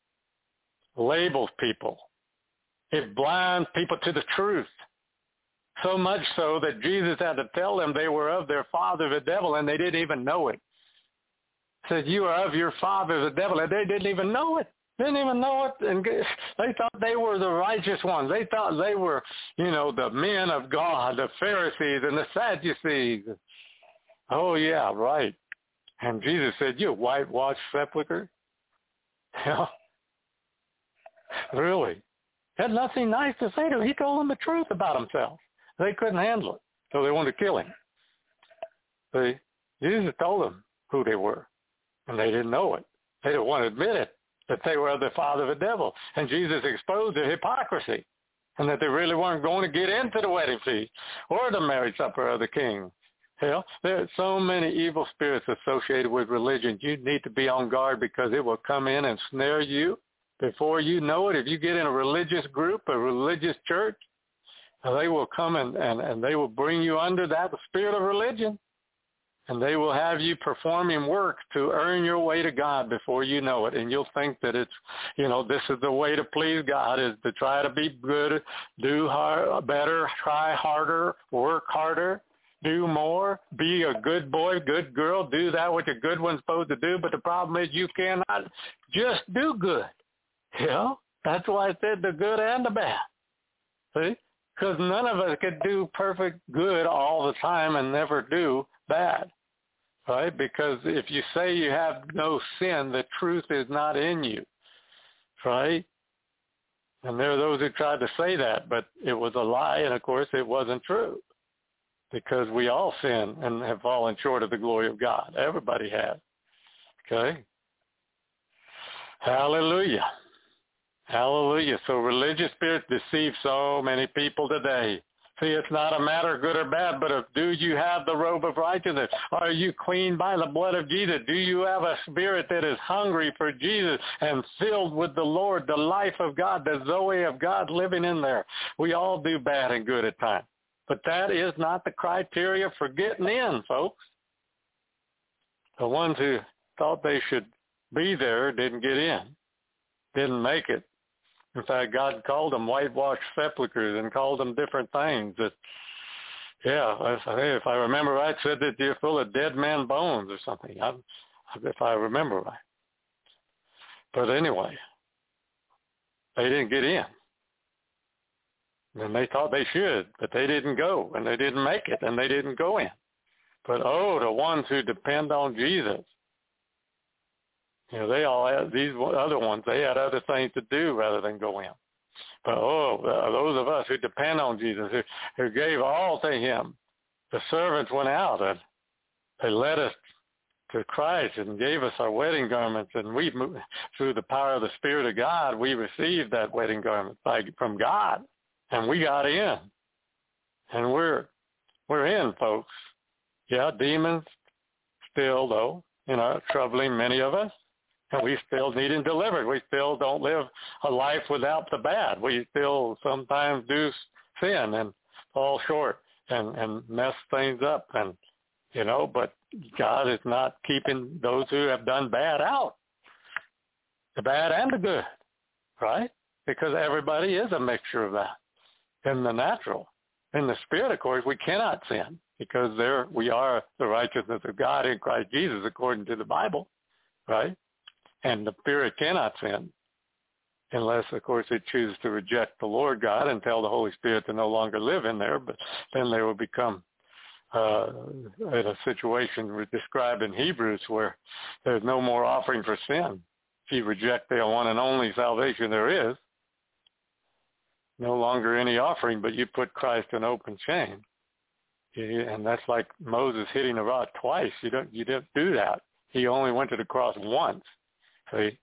labels people. It blinds people to the truth. So much so that Jesus had to tell them they were of their father, the devil, and they didn't even know it. He said, you are of your father, the devil, and they didn't even know it. Didn't even know it. And they thought they were the righteous ones. They thought they were, you know, the men of God, the Pharisees and the Sadducees. Oh, yeah, right. And Jesus said, you whitewashed sepulcher. Yeah. Really. Had nothing nice to say to him. He told them the truth about himself. They couldn't handle it, so they wanted to kill him. See, Jesus told them who they were, and they didn't know it. They didn't want to admit it, that they were of the father of the devil. And Jesus exposed their hypocrisy, and that they really weren't going to get into the wedding feast or the marriage supper of the king. Hell, there are so many evil spirits associated with religion. You need to be on guard, because it will come in and snare you before you know it. If you get in a religious group, a religious church, they will come and, and, and they will bring you under that, the spirit of religion. And they will have you performing work to earn your way to God before you know it. And you'll think that it's, you know, this is the way to please God, is to try to be good, do hard, better, try harder, work harder, do more, be a good boy, good girl, do that which a good one's supposed to do. But the problem is you cannot just do good. You know, that's why I said the good and the bad. See? Because none of us could do perfect good all the time and never do bad, right? Because if you say you have no sin, the truth is not in you, right? And there are those who tried to say that, but it was a lie, and of course it wasn't true. Because we all sin and have fallen short of the glory of God. Everybody has. Okay? Hallelujah. Hallelujah. So religious spirits deceive so many people today. See, it's not a matter of good or bad, but of do you have the robe of righteousness? Are you clean by the blood of Jesus? Do you have a spirit that is hungry for Jesus and filled with the Lord, the life of God, the Zoe of God living in there? We all do bad and good at times. But that is not the criteria for getting in, folks. The ones who thought they should be there didn't get in, didn't make it. In fact, God called them whitewashed sepulchres and called them different things. That, yeah, if I remember right, said that you're full of dead man bones or something, I, if I remember right. But anyway, they didn't get in. And they thought they should, but they didn't go, and they didn't make it, and they didn't go in. But, oh, the ones who depend on Jesus, you know, they all had, these other ones, they had other things to do rather than go in. But, oh, those of us who depend on Jesus, who, who gave all to him, the servants went out, and they led us to Christ and gave us our wedding garments, and we, through the power of the Spirit of God, we received that wedding garment by, from God. And we got in, and we're we're in, folks. Yeah, demons still, though, you know, troubling many of us, and we still needing delivered. We still don't live a life without the bad. We still sometimes do sin and fall short and, and mess things up, and you know. But God is not keeping those who have done bad out, the bad and the good, right? Because everybody is a mixture of that. In the natural. In the spirit, of course, we cannot sin because there we are the righteousness of God in Christ Jesus according to the Bible, right? And the spirit cannot sin unless, of course, it chooses to reject the Lord God and tell the Holy Spirit to no longer live in there, but then they will become uh, in a situation we described in Hebrews where there's no more offering for sin. If you reject the one and only salvation there is, no longer any offering, but you put Christ in open shame. And that's like Moses hitting a rock twice. You don't you don't do that. He only went to the cross once. See?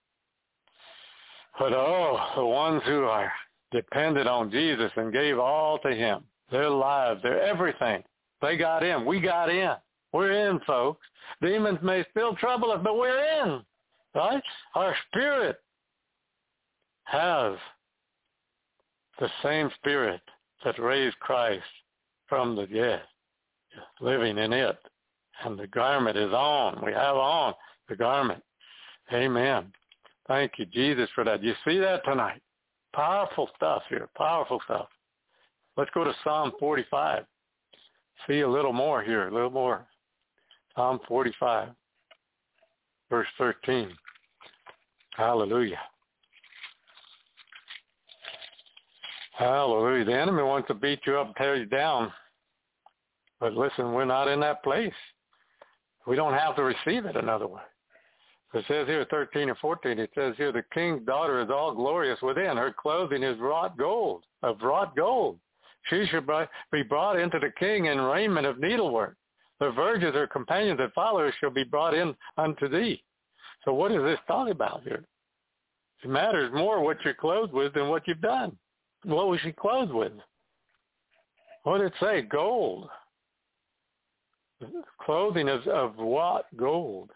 But oh, the ones who are dependent on Jesus and gave all to him, their lives, their everything, they got in. We got in. We're in, folks. Demons may still trouble us, but we're in. Right? Our spirit has the same spirit that raised Christ from the dead, living in it. And the garment is on. We have on the garment. Amen. Thank you, Jesus, for that. You see that tonight? Powerful stuff here. Powerful stuff. Let's go to Psalm forty-five. See a little more here, a little more. Psalm forty-five, verse thirteen. Hallelujah. Hallelujah. The enemy wants to beat you up and tear you down. But listen, we're not in that place. We don't have to receive it another way. It says here, thirteen or fourteen, it says here, the king's daughter is all glorious within. Her clothing is wrought gold, of wrought gold. She should be brought into the king in raiment of needlework. The virgins or companions that follow her shall be brought in unto thee. So what is this talking about here? It matters more what you're clothed with than what you've done. What was she clothed with? What did it say? Gold. Clothing is of what? Gold.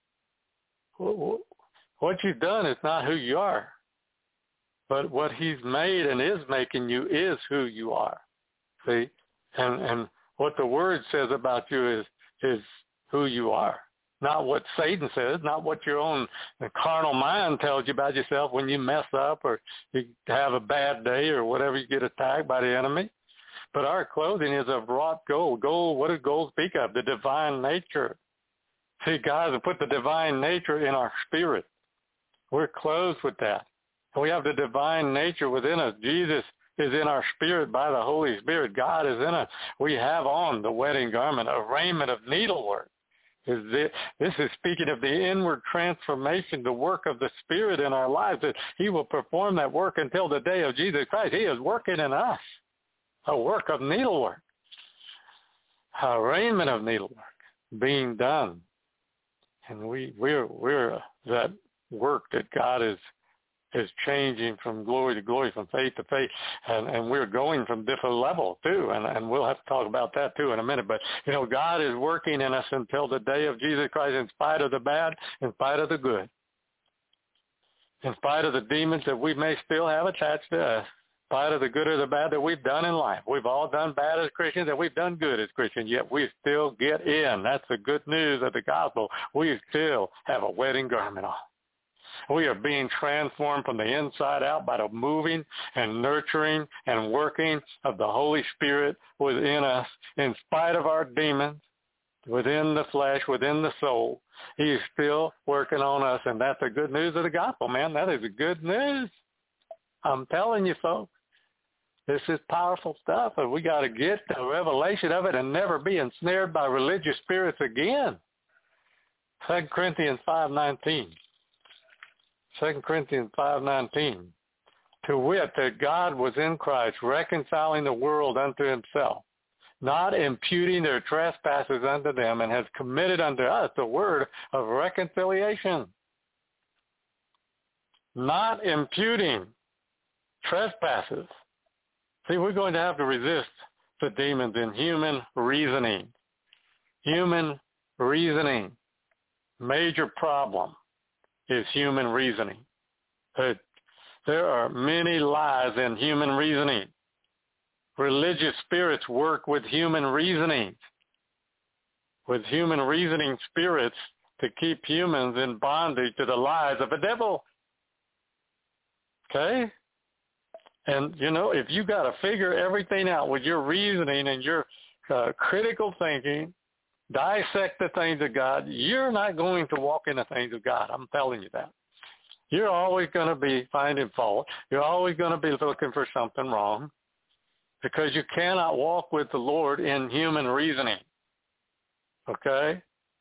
What you've done is not who you are. But what he's made and is making you is who you are. See? And and what the word says about you is is who you are. Not what Satan says, not what your own carnal mind tells you about yourself when you mess up or you have a bad day or whatever, you get attacked by the enemy. But our clothing is of wrought gold. Gold, what does gold speak of? The divine nature. See, God has put the divine nature in our spirit. We're clothed with that. And we have the divine nature within us. Jesus is in our spirit by the Holy Spirit. God is in us. We have on the wedding garment, a raiment of needlework. Is this, this is speaking of the inward transformation, the work of the Spirit in our lives, that he will perform that work until the day of Jesus Christ. He is working in us, a work of needlework, a raiment of needlework being done. And we, we're, we're that work that God is is changing from glory to glory, from faith to faith, and, and we're going from different levels too, and, and we'll have to talk about that too in a minute. But, you know, God is working in us until the day of Jesus Christ, in spite of the bad, in spite of the good, in spite of the demons that we may still have attached to us, in spite of the good or the bad that we've done in life. We've all done bad as Christians, and we've done good as Christians, yet we still get in. That's the good news of the gospel. We still have a wedding garment on. We are being transformed from the inside out by the moving and nurturing and working of the Holy Spirit within us, in spite of our demons, within the flesh, within the soul. He is still working on us, and that's the good news of the gospel, man. That is the good news. I'm telling you, folks. This is powerful stuff, and we got to get the revelation of it and never be ensnared by religious spirits again. Second Corinthians five nineteen. Second Corinthians five nineteen, to wit, that God was in Christ, reconciling the world unto himself, not imputing their trespasses unto them, and has committed unto us the word of reconciliation. Not imputing trespasses. See, we're going to have to resist the demons in human reasoning. Human reasoning. Major problem is human reasoning. There are many lies in human reasoning. Religious spirits work with human reasoning, with human reasoning spirits to keep humans in bondage to the lies of the devil. Okay? And, you know, if you got to figure everything out with your reasoning and your uh, critical thinking, dissect the things of God, you're not going to walk in the things of God. I'm telling you that. You're always going to be finding fault. You're always going to be looking for something wrong, because you cannot walk with the Lord in human reasoning. Okay?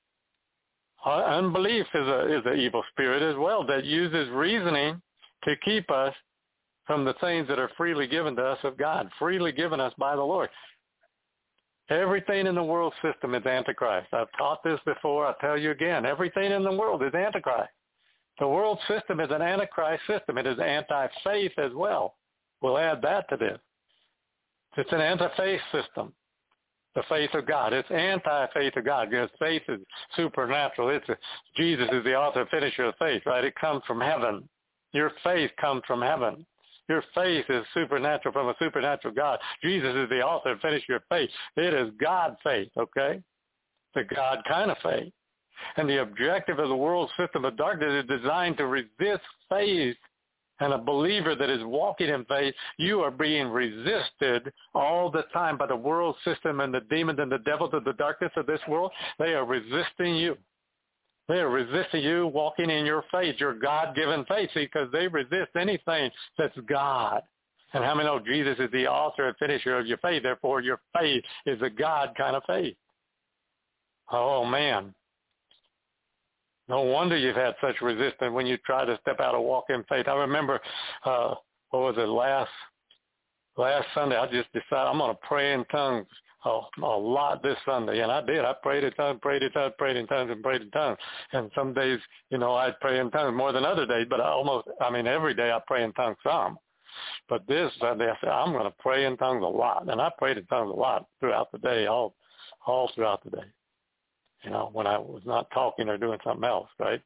Unbelief is a is an evil spirit as well that uses reasoning to keep us from the things that are freely given to us of God, freely given us by the Lord. Everything in the world system is Antichrist. I've taught this before. I'll tell you again. Everything in the world is Antichrist. The world system is an Antichrist system. It is anti-faith as well. We'll add that to this. It's an anti-faith system, the faith of God. It's anti-faith of God, because faith is supernatural. It's a, Jesus is the author and finisher of faith, right? It comes from heaven. Your faith comes from heaven. Your faith is supernatural from a supernatural God. Jesus is the author and finisher of faith. It is God faith, okay? The God kind of faith. And the objective of the world system of darkness is designed to resist faith. And a believer that is walking in faith, you are being resisted all the time by the world system and the demons and the devils of the darkness of this world. They are resisting you. They are resisting you walking in your faith, your God-given faith, because they resist anything that's God. And how many know Jesus is the author and finisher of your faith? Therefore, your faith is a God kind of faith. Oh, man. No wonder you've had such resistance when you try to step out and walk in faith. I remember, uh, what was it, last last Sunday, I just decided I'm going to pray in tongues a, a lot this Sunday. And I did. I prayed in tongues, prayed in tongues, prayed in tongues, and prayed in tongues. And some days, you know, I'd pray in tongues more than other days, but I almost, I mean, every day I pray in tongues some. But this Sunday, I said, I'm going to pray in tongues a lot. And I prayed in tongues a lot throughout the day, all all throughout the day. You know, when I was not talking or doing something else, right?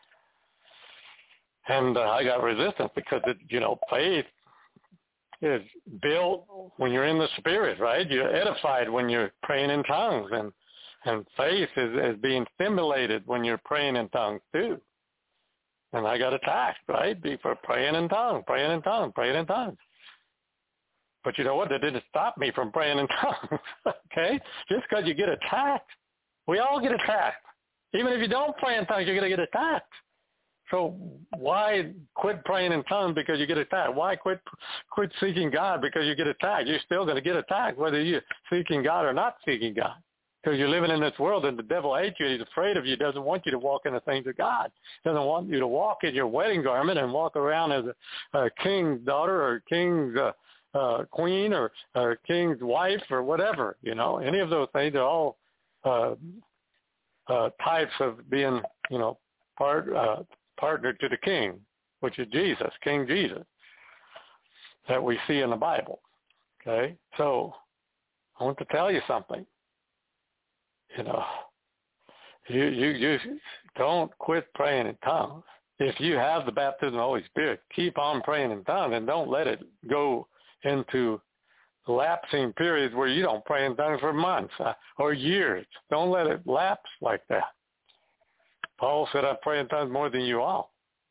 And uh, I got resistance because, it, you know, faith is built when you're in the Spirit, right? You're edified when you're praying in tongues. And, and faith is, is being stimulated when you're praying in tongues, too. And I got attacked, right? For praying in tongues, praying in tongues, praying in tongues. But you know what? That didn't stop me from praying in tongues, okay? Just because you get attacked. We all get attacked. Even if you don't pray in tongues, you're going to get attacked. So why quit praying in tongues because you get attacked? Why quit quit seeking God because you get attacked? You're still going to get attacked whether you're seeking God or not seeking God, because you're living in this world and the devil hates you. He's afraid of you. Doesn't want you to walk in the things of God. Doesn't want you to walk in your wedding garment and walk around as a, a king's daughter or king's uh, uh, queen or, or king's wife or whatever. You know, any of those things are all uh, uh, types of being, you know, part. Uh, partner to the king, which is Jesus, King Jesus, that we see in the Bible. Okay? So I want to tell you something. You know, you, you, you don't quit praying in tongues. If you have the baptism of the Holy Spirit, keep on praying in tongues and don't let it go into lapsing periods where you don't pray in tongues for months uh, or years. Don't let it lapse like that. Paul said, I pray in tongues more than you all.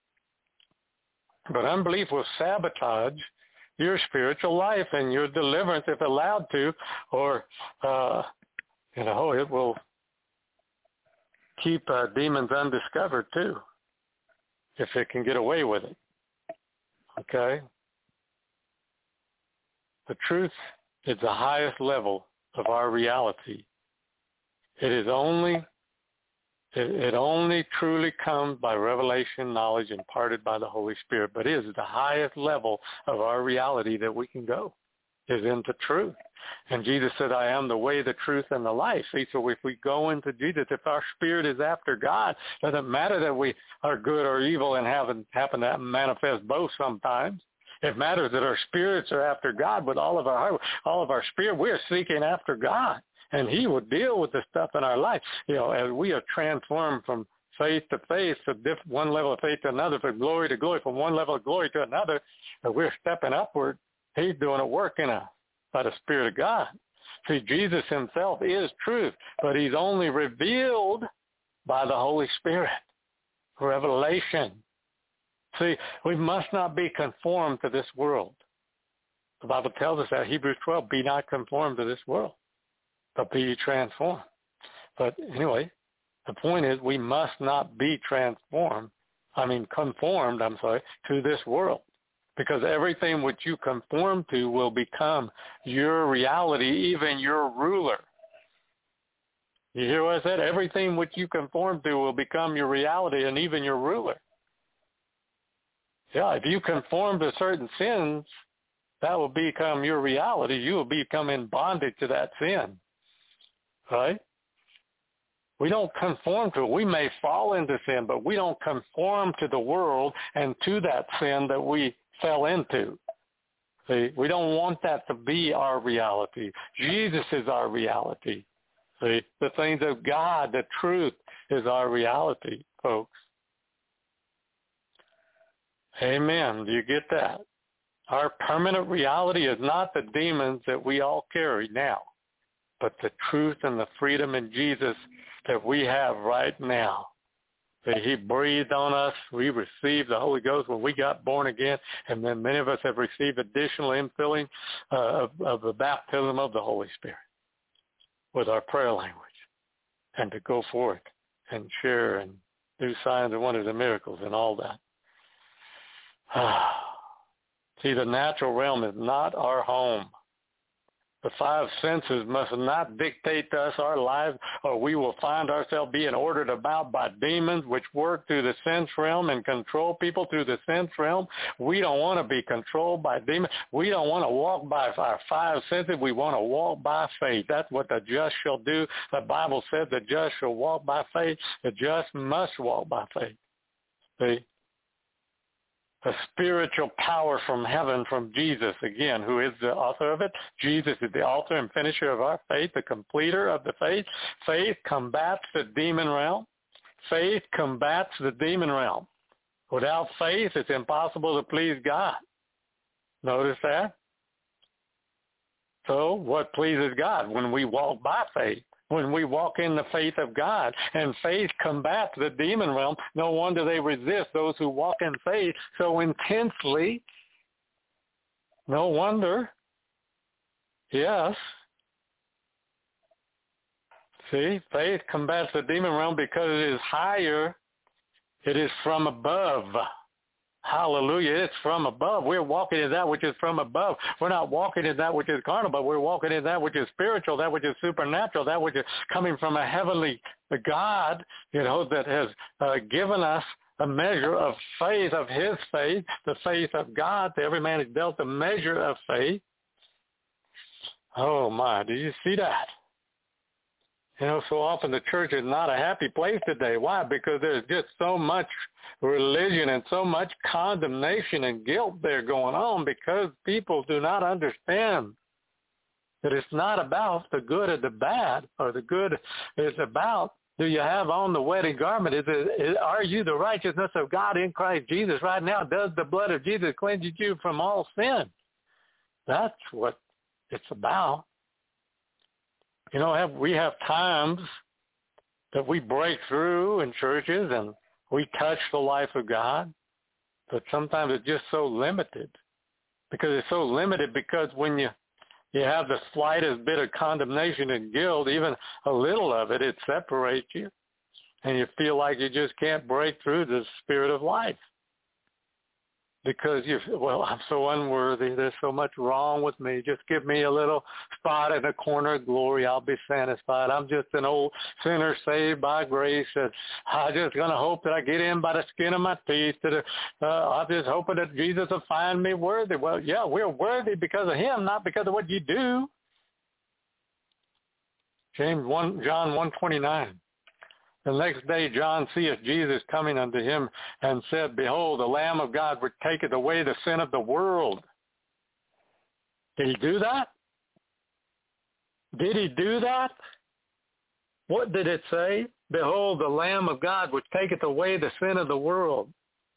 But unbelief will sabotage your spiritual life and your deliverance if allowed to, or, uh, you know, it will keep uh, demons undiscovered too, if it can get away with it. Okay? The truth is the highest level of our reality. It is only It, it only truly comes by revelation, knowledge imparted by the Holy Spirit, but it is the highest level of our reality that we can go, is into truth. And Jesus said, I am the way, the truth, and the life. See, so if we go into Jesus, if our spirit is after God, it doesn't matter that we are good or evil and haven't happen to manifest both sometimes. It matters that our spirits are after God with all of our heart, all of our spirit. We're seeking after God. And he will deal with the stuff in our life. You know, as we are transformed from faith to faith, from one level of faith to another, from glory to glory, from one level of glory to another, and we're stepping upward. He's doing a work in us by the Spirit of God. See, Jesus himself is truth, but he's only revealed by the Holy Spirit. Revelation. See, we must not be conformed to this world. The Bible tells us that, Hebrews twelve, be not conformed to this world, but be transformed. But anyway, the point is we must not be transformed, I mean conformed, I'm sorry, to this world. Because everything which you conform to will become your reality, even your ruler. You hear what I said? Everything which you conform to will become your reality and even your ruler. Yeah, if you conform to certain sins, that will become your reality. You will become in bondage to that sin. Right? We don't conform to it. We may fall into sin, but we don't conform to the world and to that sin that we fell into. See, we don't want that to be our reality. Jesus is our reality. See, the things of God, the truth is our reality, folks. Amen. Do you get that? Our permanent reality is not the demons that we all carry now, but the truth and the freedom in Jesus that we have right now. That he breathed on us. We received the Holy Ghost when we got born again, and then many of us have received additional infilling uh, of, of the baptism of the Holy Spirit with our prayer language, and to go forth and share and do signs and wonders and miracles and all that. See, the natural realm is not our home. The five senses must not dictate to us our lives, or we will find ourselves being ordered about by demons which work through the sense realm and control people through the sense realm. We don't want to be controlled by demons. We don't want to walk by our five senses. We want to walk by faith. That's what the just shall do. The Bible says the just shall walk by faith. The just must walk by faith. See? A spiritual power from heaven, from Jesus, again, who is the author of it. Jesus is the author and finisher of our faith, the completer of the faith. Faith combats the demon realm. Faith combats the demon realm. Without faith, it's impossible to please God. Notice that? So what pleases God? When we walk by faith. When we walk in the faith of God, and faith combats the demon realm, no wonder they resist those who walk in faith so intensely. No wonder. Yes. See, faith combats the demon realm because it is higher. It is from above. Hallelujah. It's from above. We're walking in that which is from above. We're not walking in that which is carnal, but we're walking in that which is spiritual, that which is supernatural, that which is coming from a heavenly God, you know, that has uh, given us a measure of faith, of his faith, the faith of God. To every man is dealt a measure of faith. Oh, my. Do you see that? You know, so often the church is not a happy place today. Why? Because there's just so much religion and so much condemnation and guilt there going on because people do not understand that it's not about the good or the bad, or the good is about, do you have on the wedding garment? Is it, is, are you the righteousness of God in Christ Jesus right now? Does the blood of Jesus cleanse you from all sin? That's what it's about. You know, have, we have times that we break through in churches and we touch the life of God, but sometimes it's just so limited. Because it's so limited because when you, you have the slightest bit of condemnation and guilt, even a little of it, it separates you. And you feel like you just can't break through the spirit of life. Because you, well, I'm so unworthy. There's so much wrong with me. Just give me a little spot in the corner of glory. I'll be satisfied. I'm just an old sinner saved by grace. And I'm just going to hope that I get in by the skin of my teeth. That, uh, I'm just hoping that Jesus will find me worthy. Well, yeah, we're worthy because of him, not because of what you do. James one, John one twenty-nine. The next day John seeth Jesus coming unto him and said, Behold, the Lamb of God which taketh away the sin of the world. Did he do that? Did he do that? What did it say? Behold, the Lamb of God which taketh away the sin of the world.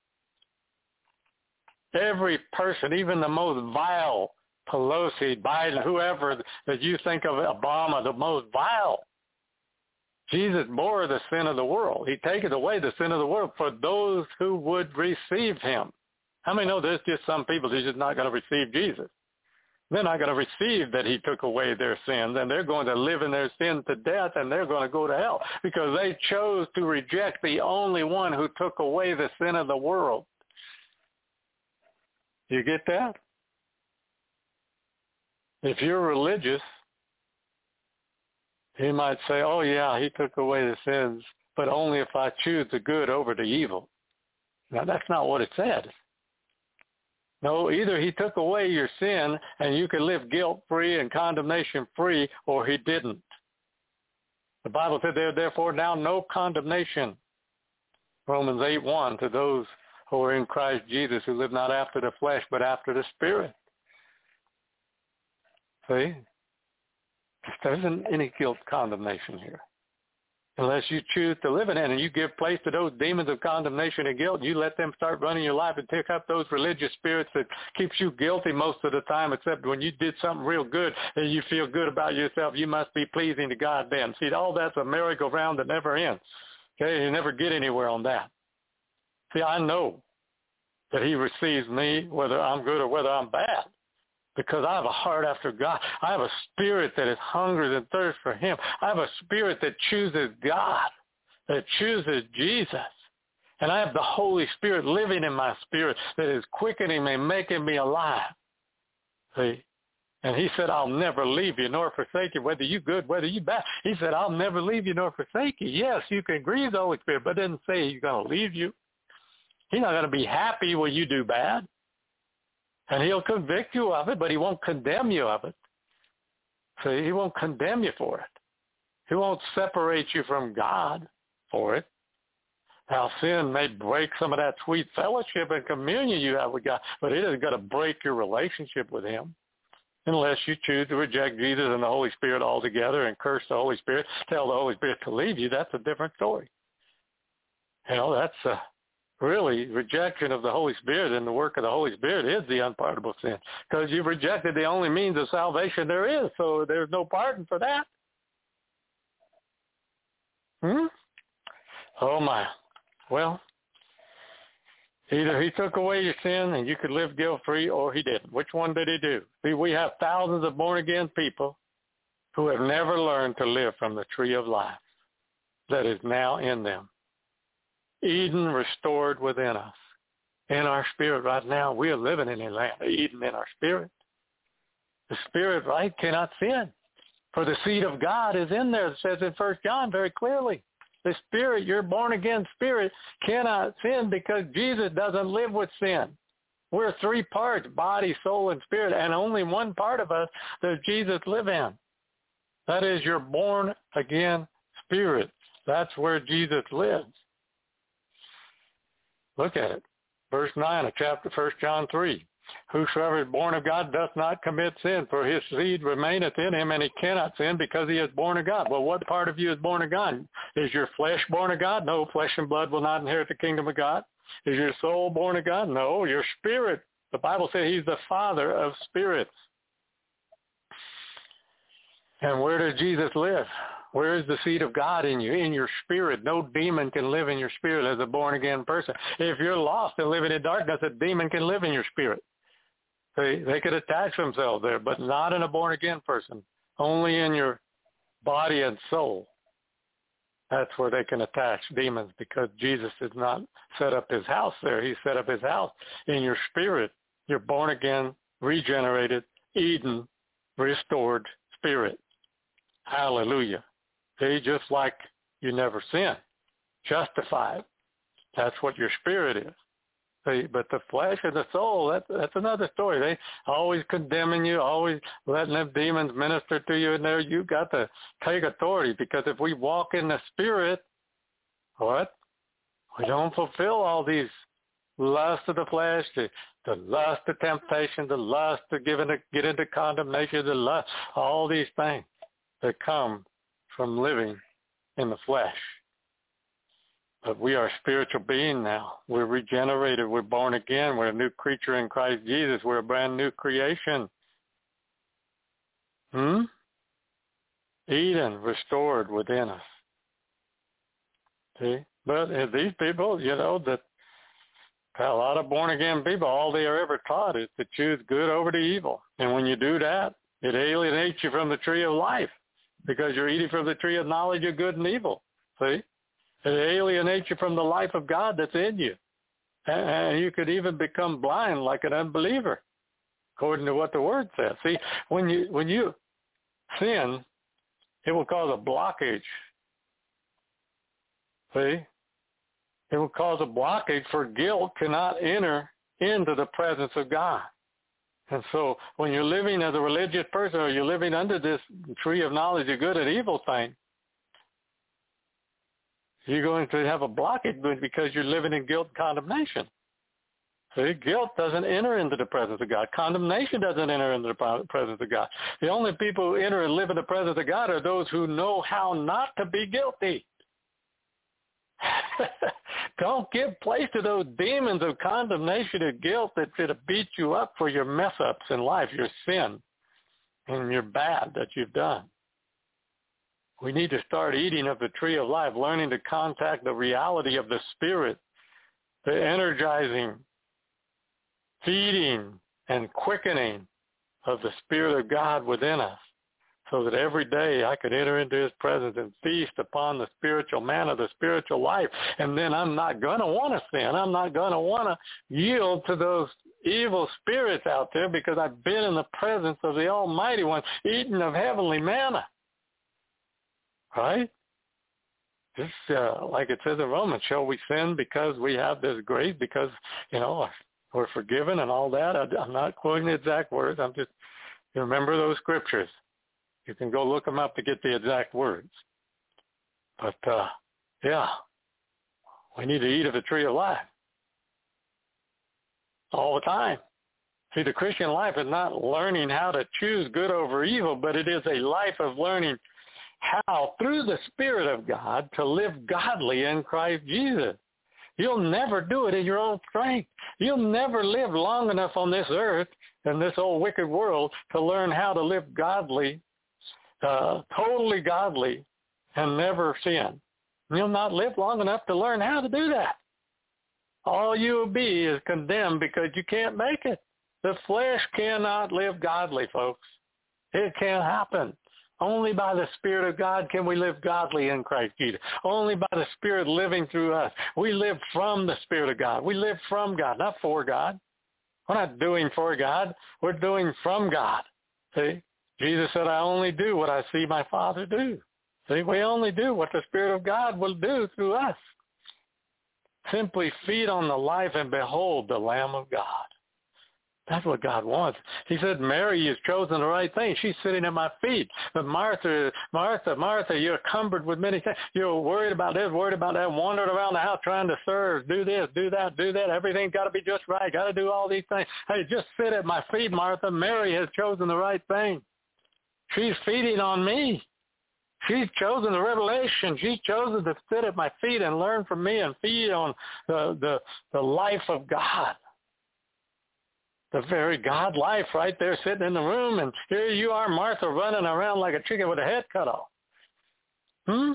Every person, even the most vile, Pelosi, Biden, whoever that you think of, Obama, the most vile, Jesus bore the sin of the world. He taketh away the sin of the world for those who would receive him. How many know there's just some people who's just not going to receive Jesus? They're not going to receive that he took away their sins, and they're going to live in their sin to death, and they're going to go to hell because they chose to reject the only one who took away the sin of the world. You get that? If you're religious, he might say, oh, yeah, he took away the sins, but only if I choose the good over the evil. Now, that's not what it says. No, either he took away your sin and you could live guilt-free and condemnation-free, or he didn't. The Bible said there, therefore, now no condemnation. Romans eight one, to those who are in Christ Jesus, who live not after the flesh, but after the Spirit. See? There isn't any guilt condemnation here. Unless you choose to live in it and you give place to those demons of condemnation and guilt, you let them start running your life and pick up those religious spirits that keeps you guilty most of the time, except when you did something real good and you feel good about yourself, you must be pleasing to God then. See, all that's a merry-go-round that never ends. Okay, you never get anywhere on that. See, I know that he receives me whether I'm good or whether I'm bad, because I have a heart after God. I have a spirit that is hungry and thirsts for him. I have a spirit that chooses God, that chooses Jesus. And I have the Holy Spirit living in my spirit that is quickening me, making me alive. See? And he said, I'll never leave you nor forsake you, whether you good, whether you bad. He said, I'll never leave you nor forsake you. Yes, you can grieve the Holy Spirit, but it doesn't say he's going to leave you. He's not going to be happy when you do bad. And he'll convict you of it, but he won't condemn you of it. See, he won't condemn you for it. He won't separate you from God for it. Now, sin may break some of that sweet fellowship and communion you have with God, but it isn't going to break your relationship with him unless you choose to reject Jesus and the Holy Spirit altogether and curse the Holy Spirit, tell the Holy Spirit to leave you. That's a different story. You know, that's a... Really, rejection of the Holy Spirit and the work of the Holy Spirit is the unpardonable sin, because you've rejected the only means of salvation there is, so there's no pardon for that. Hmm? Oh, my. Well, either he took away your sin and you could live guilt-free, or he didn't. Which one did he do? See, we have thousands of born-again people who have never learned to live from the tree of life that is now in them. Eden restored within us. In our spirit right now, we are living in a land of Eden in our spirit. The spirit, right, cannot sin. For the seed of God is in there. It says in First John very clearly. The spirit, your born-again spirit, cannot sin because Jesus doesn't live with sin. We're three parts, body, soul, and spirit, and only one part of us does Jesus live in. That is your born-again spirit. That's where Jesus lives. Look at it. Verse nine of chapter First John three. Whosoever is born of God doth not commit sin, for his seed remaineth in him, and he cannot sin because he is born of God. Well, what part of you is born of God? Is your flesh born of God? No, flesh and blood will not inherit the kingdom of God. Is your soul born of God? No, your spirit. The Bible says he's the father of spirits. And where does Jesus live? Where is the seed of God in you? In your spirit. No demon can live in your spirit as a born-again person. If you're lost and living in darkness, a demon can live in your spirit. They, they could attach themselves there, but not in a born-again person. Only in your body and soul. That's where they can attach demons, because Jesus did not set up his house there. He set up his house in your spirit. Your born-again, regenerated, Eden, restored spirit. Hallelujah. See, just like you never sin. Justified. That's what your spirit is. See, but the flesh and the soul, that's, that's another story. They always condemning you, always letting them demons minister to you in there. You've got to take authority, because if we walk in the spirit, what? We don't fulfill all these lusts of the flesh, the, the lust of temptation, the lust of giving, get into condemnation, the lust, all these things that come from living in the flesh. But we are a spiritual being now. We're regenerated. We're born again. We're a new creature in Christ Jesus. We're a brand new creation. Hmm? Eden restored within us. See? But these people, you know, that a lot of born-again people, all they are ever taught is to choose good over the evil. And when you do that, it alienates you from the tree of life, because you're eating from the tree of knowledge of good and evil. See? It alienates you from the life of God that's in you. And you could even become blind like an unbeliever, according to what the Word says. See, when you when you sin, it will cause a blockage. See? It will cause a blockage, for guilt cannot enter into the presence of God. And so when you're living as a religious person, or you're living under this tree of knowledge of good and evil thing, you're going to have a blockage because you're living in guilt and condemnation. See, guilt doesn't enter into the presence of God. Condemnation doesn't enter into the presence of God. The only people who enter and live in the presence of God are those who know how not to be guilty. Don't give place to those demons of condemnation and guilt that's going to beat you up for your mess-ups in life, your sin, and your bad that you've done. We need to start eating of the tree of life, learning to contact the reality of the Spirit, the energizing, feeding, and quickening of the Spirit of God within us, so that every day I could enter into his presence and feast upon the spiritual manna, the spiritual life. And then I'm not going to want to sin. I'm not going to want to yield to those evil spirits out there, because I've been in the presence of the Almighty One, eating of heavenly manna. Right? This, uh, like it says in Romans, shall we sin because we have this grace, because, you know, we're forgiven and all that? I, I'm not quoting the exact words. I'm just, you remember those scriptures. You can go look them up to get the exact words. But, uh, yeah, we need to eat of the tree of life all the time. See, the Christian life is not learning how to choose good over evil, but it is a life of learning how, through the Spirit of God, to live godly in Christ Jesus. You'll never do it in your own strength. You'll never live long enough on this earth and this old wicked world to learn how to live godly, uh, totally godly, and never sin. You'll not live long enough to learn how to do that. All you'll be is condemned because you can't make it. The flesh cannot live godly, folks. It can't happen. Only by the Spirit of God can we live godly in Christ Jesus. Only by the Spirit living through us. We live from the Spirit of God. We live from God, not for God. We're not doing for God. We're doing from God. See? Jesus said, I only do what I see my Father do. See? We only do what the Spirit of God will do through us. Simply feed on the life and behold the Lamb of God. That's what God wants. He said, Mary has chosen the right thing. She's sitting at my feet. But Martha, Martha, Martha, you're cumbered with many things. You're worried about this, worried about that, wandering around the house trying to serve, do this, do that, do that. Everything's got to be just right. Got to do all these things. Hey, just sit at my feet, Martha. Mary has chosen the right thing. She's feeding on me. She's chosen the revelation. She's chosen to sit at my feet and learn from me and feed on the, the, the life of God. The very God life right there sitting in the room, and here you are, Martha, running around like a chicken with a head cut off. Hmm?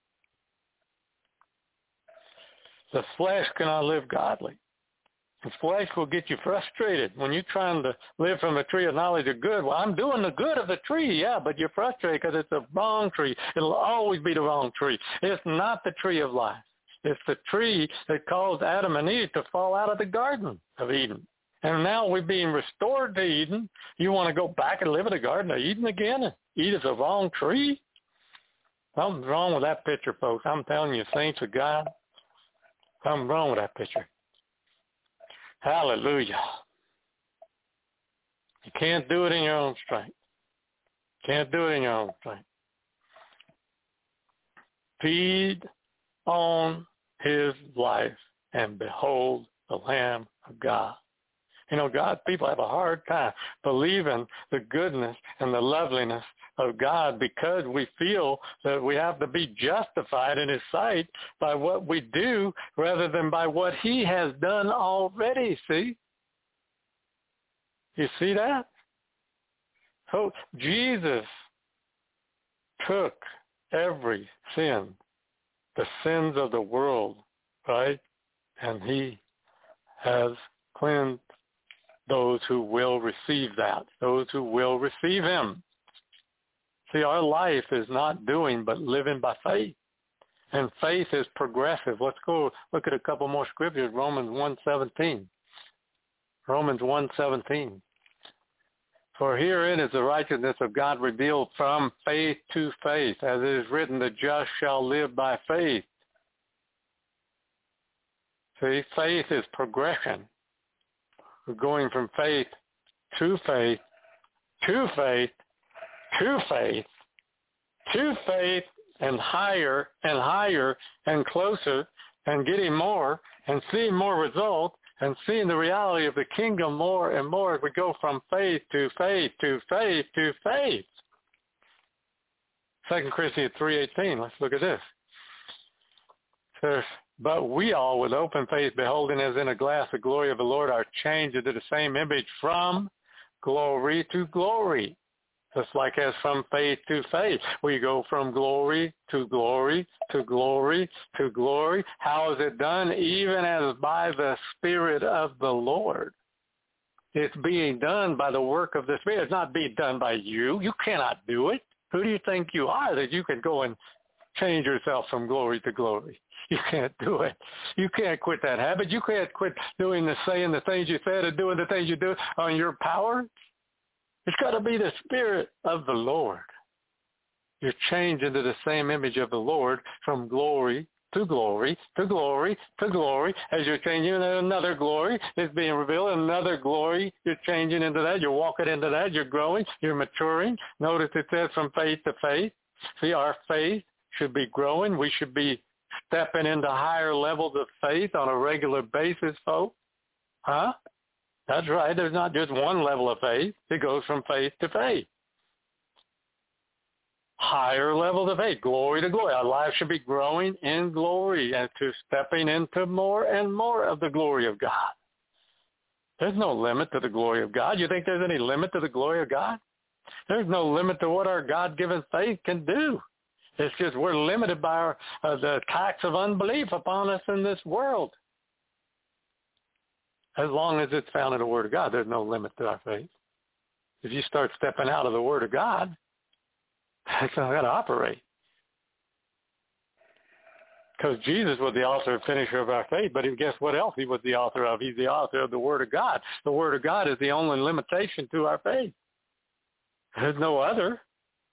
The flesh cannot live godly. The flesh will get you frustrated when you're trying to live from the tree of knowledge of good. Well, I'm doing the good of the tree, yeah, but you're frustrated because it's the wrong tree. It'll always be the wrong tree. It's not the tree of life. It's the tree that caused Adam and Eve to fall out of the Garden of Eden. And now we're being restored to Eden. You want to go back and live in the Garden of Eden again and eat of the wrong tree? Something's wrong with that picture, folks. I'm telling you, saints of God, something's wrong with that picture. Hallelujah. You can't do it in your own strength. Can't do it in your own strength. Feed on his life and behold the Lamb of God. You know, God, people have a hard time believing the goodness and the loveliness of God because we feel that we have to be justified in his sight by what we do rather than by what he has done already, see? You see that? So Jesus took every sin, the sins of the world, right? And he has cleansed those who will receive that, those who will receive him. See, our life is not doing but living by faith. And faith is progressive. Let's go look at a couple more scriptures. Romans one seventeen. Romans one seventeen. For herein is the righteousness of God revealed from faith to faith. As it is written, the just shall live by faith. See, faith is progression. We're going from faith to faith, to faith, to faith, to faith, and higher and higher and closer and getting more and seeing more results and seeing the reality of the kingdom more and more as we go from faith to faith to faith to faith. Second Corinthians three eighteen, let's look at this. It says, but we all with open face beholding as in a glass the glory of the Lord are changed into the same image from glory to glory. Just like as from faith to faith. We go from glory to glory to glory to glory. How is it done? Even as by the Spirit of the Lord. It's being done by the work of the Spirit. It's not being done by you. You cannot do it. Who do you think you are that you can go and change yourself from glory to glory? You can't do it. You can't quit that habit. You can't quit doing the saying the things you said and doing the things you do on your power. It's got to be the Spirit of the Lord. You're changed into the same image of the Lord from glory to glory to glory to glory. As you're changing into another glory, it's being revealed. Another glory, you're changing into that. You're walking into that. You're growing. You're maturing. Notice it says from faith to faith. See, our faith should be growing. We should be stepping into higher levels of faith on a regular basis, folks. Huh? That's right. There's not just one level of faith. It goes from faith to faith. Higher levels of faith, glory to glory. Our lives should be growing in glory and to stepping into more and more of the glory of God. There's no limit to the glory of God. You think there's any limit to the glory of God? There's no limit to what our God-given faith can do. It's just we're limited by our, uh, the tax of unbelief upon us in this world. As long as it's found in the Word of God, there's no limit to our faith. If you start stepping out of the Word of God, That's how I got to operate. Because Jesus was the author and finisher of our faith, but guess what else he was the author of? He's the author of the Word of God. The Word of God is the only limitation to our faith. There's no other.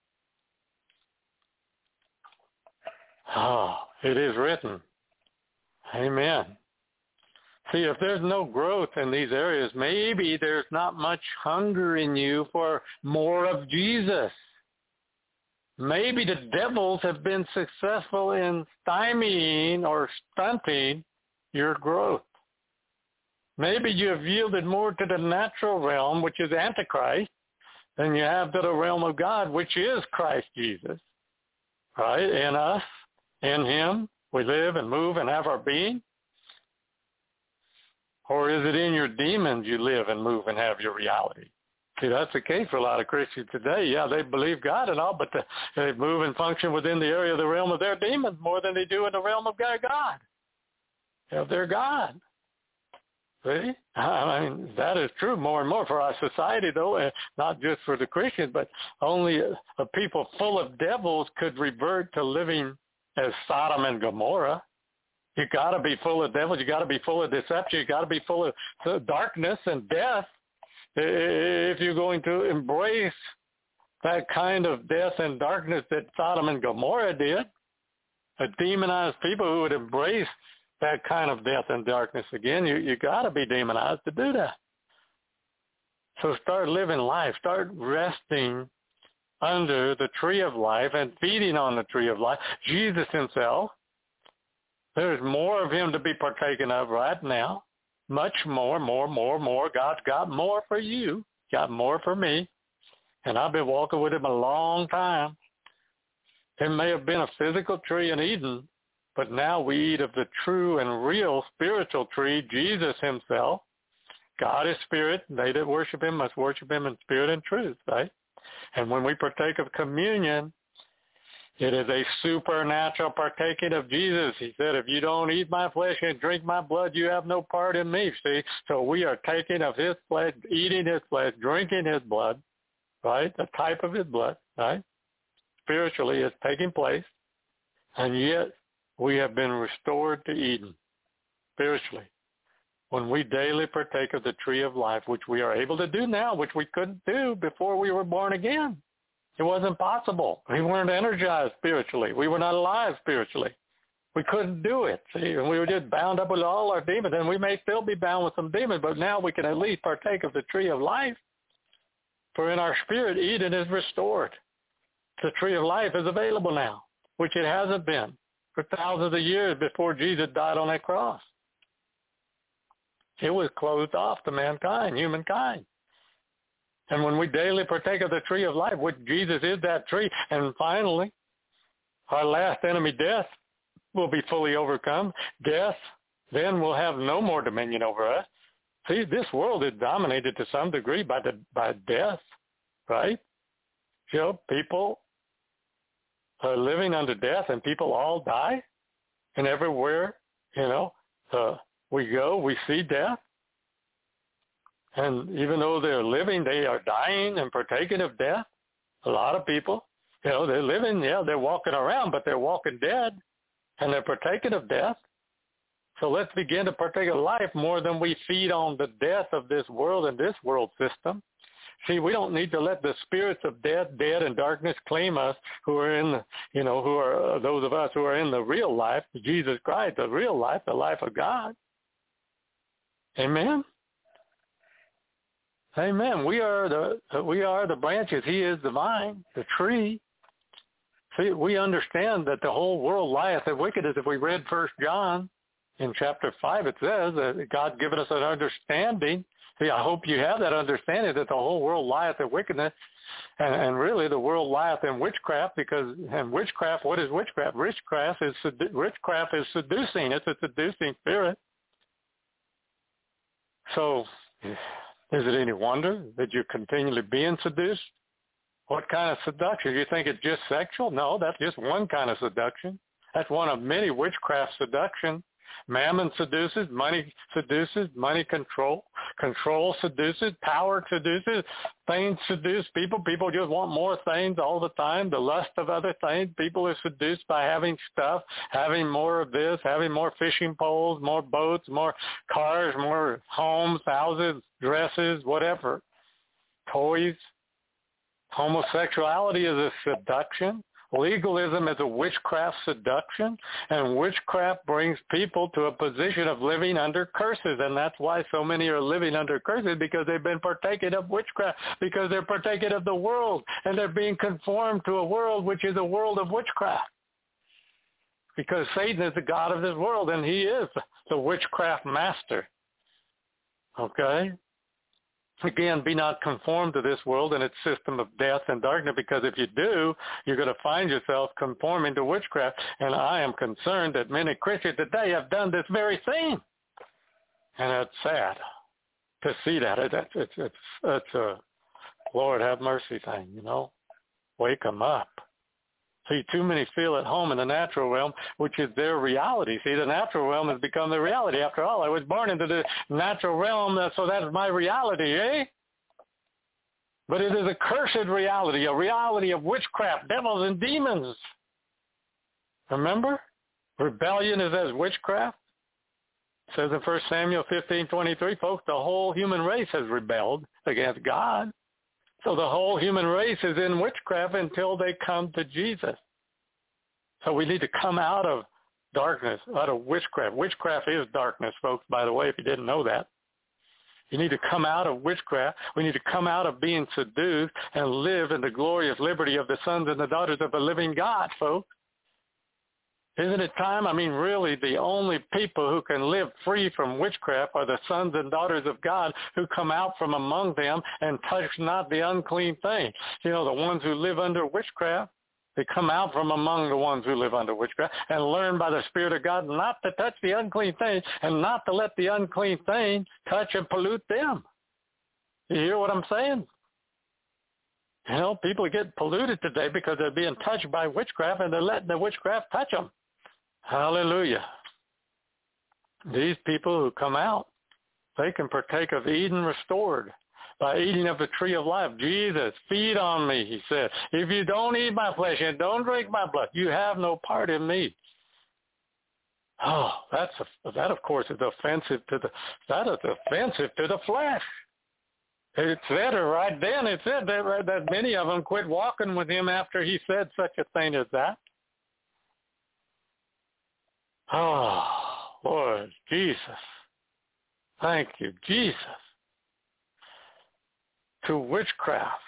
Oh, it is written. Amen. See, if there's no growth in these areas, maybe there's not much hunger in you for more of Jesus. Maybe the devils have been successful in stymieing or stunting your growth. Maybe you have yielded more to the natural realm, which is Antichrist, than you have to the realm of God, which is Christ Jesus. Right? In us, in him, we live and move and have our being. Or is it in your demons you live and move and have your reality? See, that's the case for a lot of Christians today. Yeah, they believe God and all, but the, they move and function within the area of the realm of their demons more than they do in the realm of God. Of their God. See? I mean, that is true more and more for our society, though, and not just for the Christians, but only a, a people full of devils could revert to living as Sodom and Gomorrah. You got to be full of devils. You got to be full of deception. You got to be full of darkness and death. If you're going to embrace that kind of death and darkness that Sodom and Gomorrah did, a demonized people who would embrace that kind of death and darkness again, you you got to be demonized to do that. So start living life. Start resting under the tree of life and feeding on the tree of life. Jesus himself, there's more of him to be partaken of right now. Much more, more, more, more. God's got more for you, got more for me. And I've been walking with him a long time. It may have been a physical tree in Eden, but now we eat of the true and real spiritual tree, Jesus himself. God is spirit. They that worship him must worship him in spirit and truth, right? And when we partake of communion, it is a supernatural partaking of Jesus. He said, if you don't eat my flesh and drink my blood, you have no part in me. See, so we are taking of his flesh, eating his flesh, drinking his blood, right? The type of his blood, right? Spiritually, it's taking place. And yet, we have been restored to Eden, spiritually. When we daily partake of the tree of life, which we are able to do now, which we couldn't do before we were born again. It wasn't possible. We weren't energized spiritually. We were not alive spiritually. We couldn't do it. See, and we were just bound up with all our demons, and we may still be bound with some demons, but now we can at least partake of the tree of life. For in our spirit, Eden is restored. The tree of life is available now, which it hasn't been for thousands of years before Jesus died on that cross. It was closed off to mankind, humankind. And when we daily partake of the tree of life, which Jesus is that tree, and finally, our last enemy, death, will be fully overcome. Death then will have no more dominion over us. See, this world is dominated to some degree by the by death, right? You know, people are living under death, and people all die. And everywhere, you know, uh, we go, we see death. And even though they're living, they are dying and partaking of death. A lot of people, you know, they're living, yeah, they're walking around, but they're walking dead, and they're partaking of death. So let's begin to partake of life more than we feed on the death of this world and this world system. See, we don't need to let the spirits of death, dead, and darkness claim us who are in, the, you know, who are uh, those of us who are in the real life, Jesus Christ, the real life, the life of God. Amen. Amen. We are the we are the branches. He is the vine, the tree. See, we understand that the whole world lieth in wickedness. If we read First John in chapter five, it says that God's given us an understanding. See, I hope you have that understanding that the whole world lieth in wickedness, and, and really the world lieth in witchcraft. Because and witchcraft, what is witchcraft? Witchcraft is witchcraft is seducing. It's a seducing spirit. So. Is it any wonder that you're continually being seduced? What kind of seduction? You think it's just sexual? No, that's just one kind of seduction. That's one of many witchcraft seduction. Mammon seduces, money seduces, money control, control seduces, power seduces, things seduce people. People just want more things all the time, the lust of other things. People are seduced by having stuff, having more of this, having more fishing poles, more boats, more cars, more homes, houses, dresses, whatever, toys. Homosexuality is a seduction. Legalism is a witchcraft seduction, and witchcraft brings people to a position of living under curses, and that's why so many are living under curses, because they've been partaking of witchcraft, because they're partaking of the world, and they're being conformed to a world which is a world of witchcraft, because Satan is the god of this world, and he is the witchcraft master. Okay? Again, be not conformed to this world and its system of death and darkness, because if you do, you're going to find yourself conforming to witchcraft. And I am concerned that many Christians today have done this very thing. And it's sad to see that. It's, it's, it's, it's a Lord have mercy thing, you know. Wake them up. See, too many feel at home in the natural realm, which is their reality. See, the natural realm has become their reality. After all, I was born into the natural realm, so that's my reality, eh? But it is a cursed reality, a reality of witchcraft, devils and demons. Remember? Rebellion is as witchcraft. It says in First Samuel fifteen twenty-three, folks, the whole human race has rebelled against God. So the whole human race is in witchcraft until they come to Jesus. So we need to come out of darkness, out of witchcraft. Witchcraft is darkness, folks, by the way, if you didn't know that. You need to come out of witchcraft. We need to come out of being seduced and live in the glorious liberty of the sons and the daughters of the living God, folks. Isn't it time? I mean, really, the only people who can live free from witchcraft are the sons and daughters of God who come out from among them and touch not the unclean thing. You know, the ones who live under witchcraft, they come out from among the ones who live under witchcraft and learn by the Spirit of God not to touch the unclean thing and not to let the unclean thing touch and pollute them. You hear what I'm saying? You know, people get polluted today because they're being touched by witchcraft and they're letting the witchcraft touch them. Hallelujah. These people who come out, they can partake of Eden restored by eating of the tree of life. Jesus, feed on me, he said. If you don't eat my flesh and don't drink my blood, you have no part in me. Oh, that's a, that of course is offensive to the that is offensive to the flesh. It said it right then. It said that, that many of them quit walking with him after he said such a thing as that. Oh, Lord Jesus. Thank you, Jesus. To witchcraft,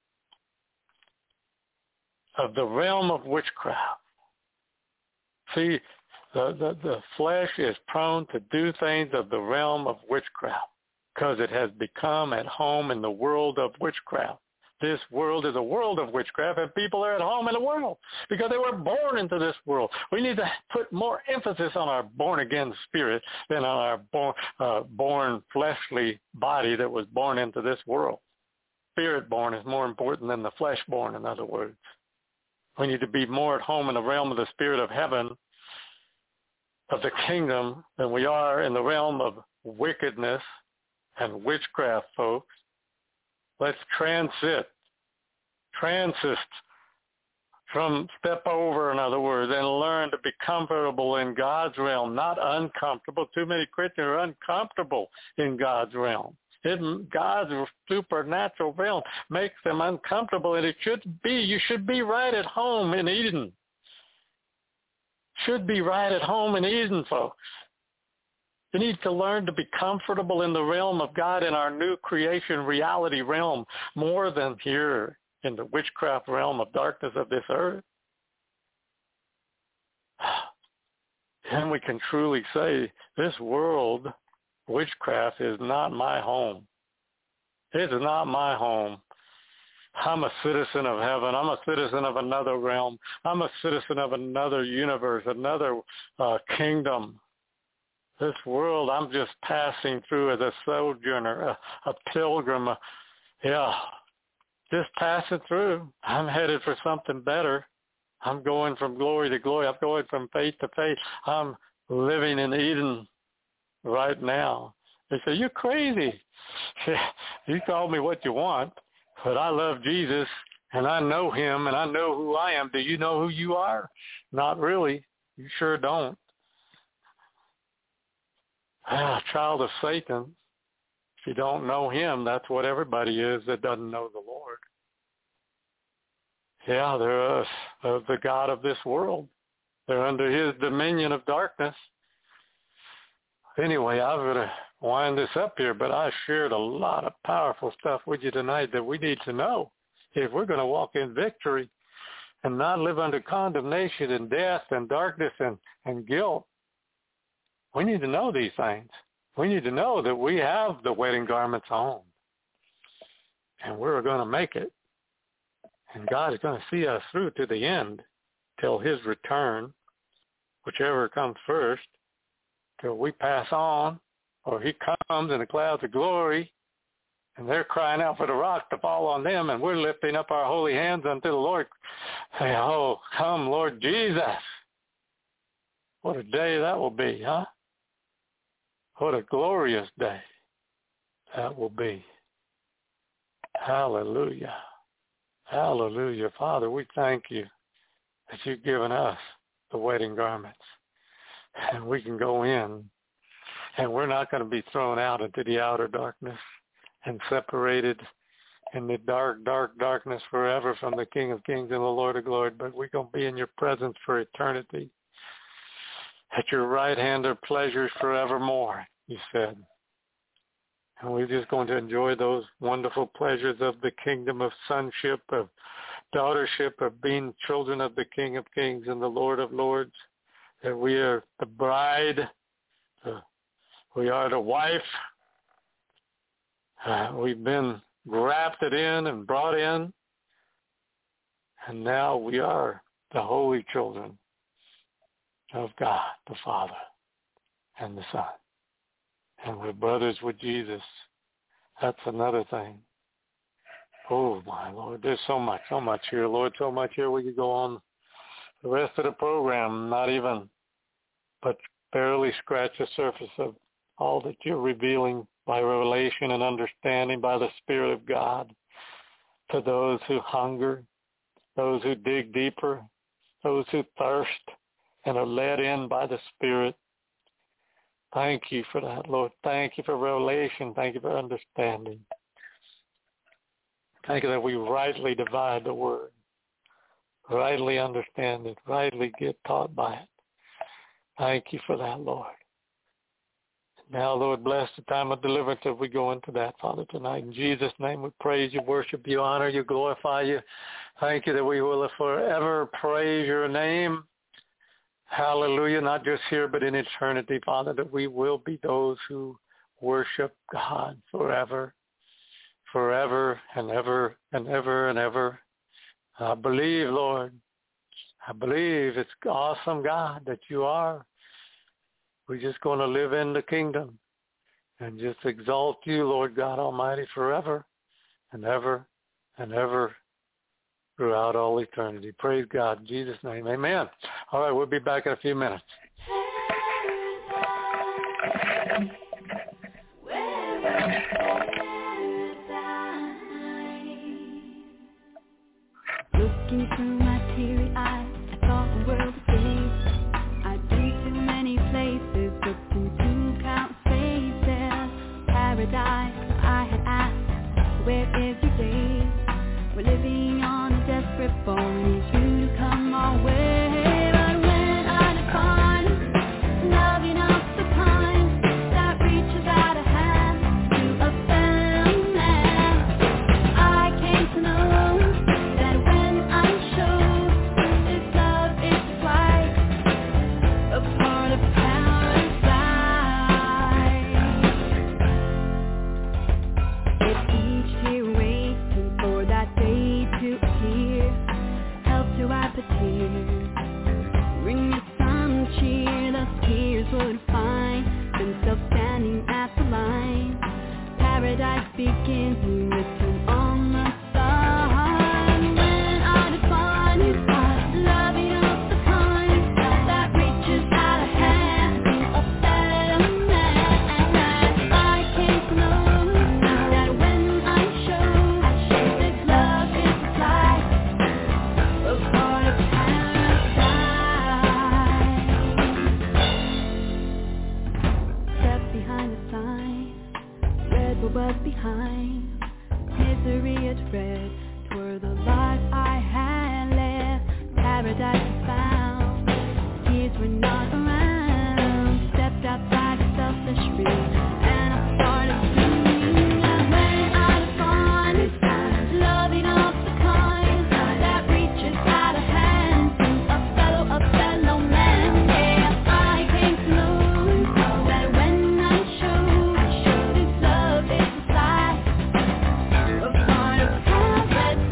of the realm of witchcraft. See, the, the, the flesh is prone to do things of the realm of witchcraft because it has become at home in the world of witchcraft. This world is a world of witchcraft, and people are at home in the world because they were born into this world. We need to put more emphasis on our born-again spirit than on our born, uh, born fleshly body that was born into this world. Spirit-born is more important than the flesh-born, in other words. We need to be more at home in the realm of the spirit of heaven, of the kingdom, than we are in the realm of wickedness and witchcraft, folks. Let's transit, transist from step over, in other words, and learn to be comfortable in God's realm, not uncomfortable. Too many Christians are uncomfortable in God's realm. It, God's supernatural realm makes them uncomfortable, and it should be. You should be right at home in Eden. Should be right at home in Eden, folks. We need to learn to be comfortable in the realm of God, in our new creation reality realm, more than here in the witchcraft realm of darkness of this earth. Then we can truly say, this world, witchcraft, is not my home. It is not my home. I'm a citizen of heaven. I'm a citizen of another realm. I'm a citizen of another universe, another uh, kingdom. This world, I'm just passing through as a sojourner, a, a pilgrim. A, yeah, just passing through. I'm headed for something better. I'm going from glory to glory. I'm going from faith to faith. I'm living in Eden right now. They say, you're crazy. You call me what you want, but I love Jesus, and I know him, and I know who I am. Do you know who you are? Not really. You sure don't. Ah, child of Satan. If you don't know him, that's what everybody is that doesn't know the Lord. Yeah, they're uh, of the God of this world. They're under his dominion of darkness. Anyway, I'm going to wind this up here, but I shared a lot of powerful stuff with you tonight that we need to know if we're going to walk in victory and not live under condemnation and death and darkness and, and guilt. We need to know these things. We need to know that we have the wedding garments on, and we're going to make it. And God is going to see us through to the end till his return, whichever comes first, till we pass on, or he comes in the clouds of glory, and they're crying out for the rock to fall on them, and we're lifting up our holy hands unto the Lord. Say, oh, come, Lord Jesus. What a day that will be, huh? What a glorious day that will be. Hallelujah. Hallelujah. Father, we thank you that you've given us the wedding garments. And we can go in, and we're not going to be thrown out into the outer darkness and separated in the dark, dark darkness forever from the King of Kings and the Lord of Glory, but we're going to be in your presence for eternity. At your right hand are pleasures forevermore, you said. And we're just going to enjoy those wonderful pleasures of the kingdom of sonship, of daughtership, of being children of the King of Kings and the Lord of Lords. That we are the bride, uh, we are the wife. Uh, we've been grafted in and brought in, and now we are the holy children of God, the Father, and the Son. And we're brothers with Jesus. That's another thing. Oh, my Lord, there's so much, so much here, Lord, so much here. We could go on the rest of the program, not even, but barely scratch the surface of all that you're revealing by revelation and understanding by the Spirit of God to those who hunger, those who dig deeper, those who thirst and are led in by the Spirit. Thank you for that, Lord. Thank you for revelation. Thank you for understanding. Thank you that we rightly divide the word, rightly understand it, rightly get taught by it. Thank you for that, Lord. Now, Lord, bless the time of deliverance as we go into that, Father, tonight. In Jesus' name, we praise you, worship you, honor you, glorify you. Thank you that we will forever praise your name. Hallelujah, not just here, but in eternity, Father, that we will be those who worship God forever, forever and ever and ever and ever. I believe, Lord, I believe it's awesome, God, that you are. We're just going to live in the kingdom and just exalt you, Lord God Almighty, forever and ever and ever throughout all eternity. Praise God. In Jesus' name, amen. All right, we'll be back in a few minutes. Looking through my teary eyes, I thought the world was safe. I'd been to many places, looking to count faces. Paradise, I had asked, where is your day? We're living on a desperate phone, need you to come our way. But when I define loving up the kind that reaches out a hand to a fellow man, I came to know that when I'm shown this love is like a part of paradise. It's each tear waiting for that day to appear, help to wipe the tears, bring me some cheer. The skiers would find themselves standing at the line. Paradise begins, new written on the sign. When I define it, I'm loving up the kind that reaches out a hand paradise found. Tears were not around. Stepped outside the selfish reach, and I started singing. And when I was gone, it's time, loving up the kind that reaches out a hand to a fellow, a fellow man. Yeah, I came to know that when I show, I show this love is inside, a part of paradise.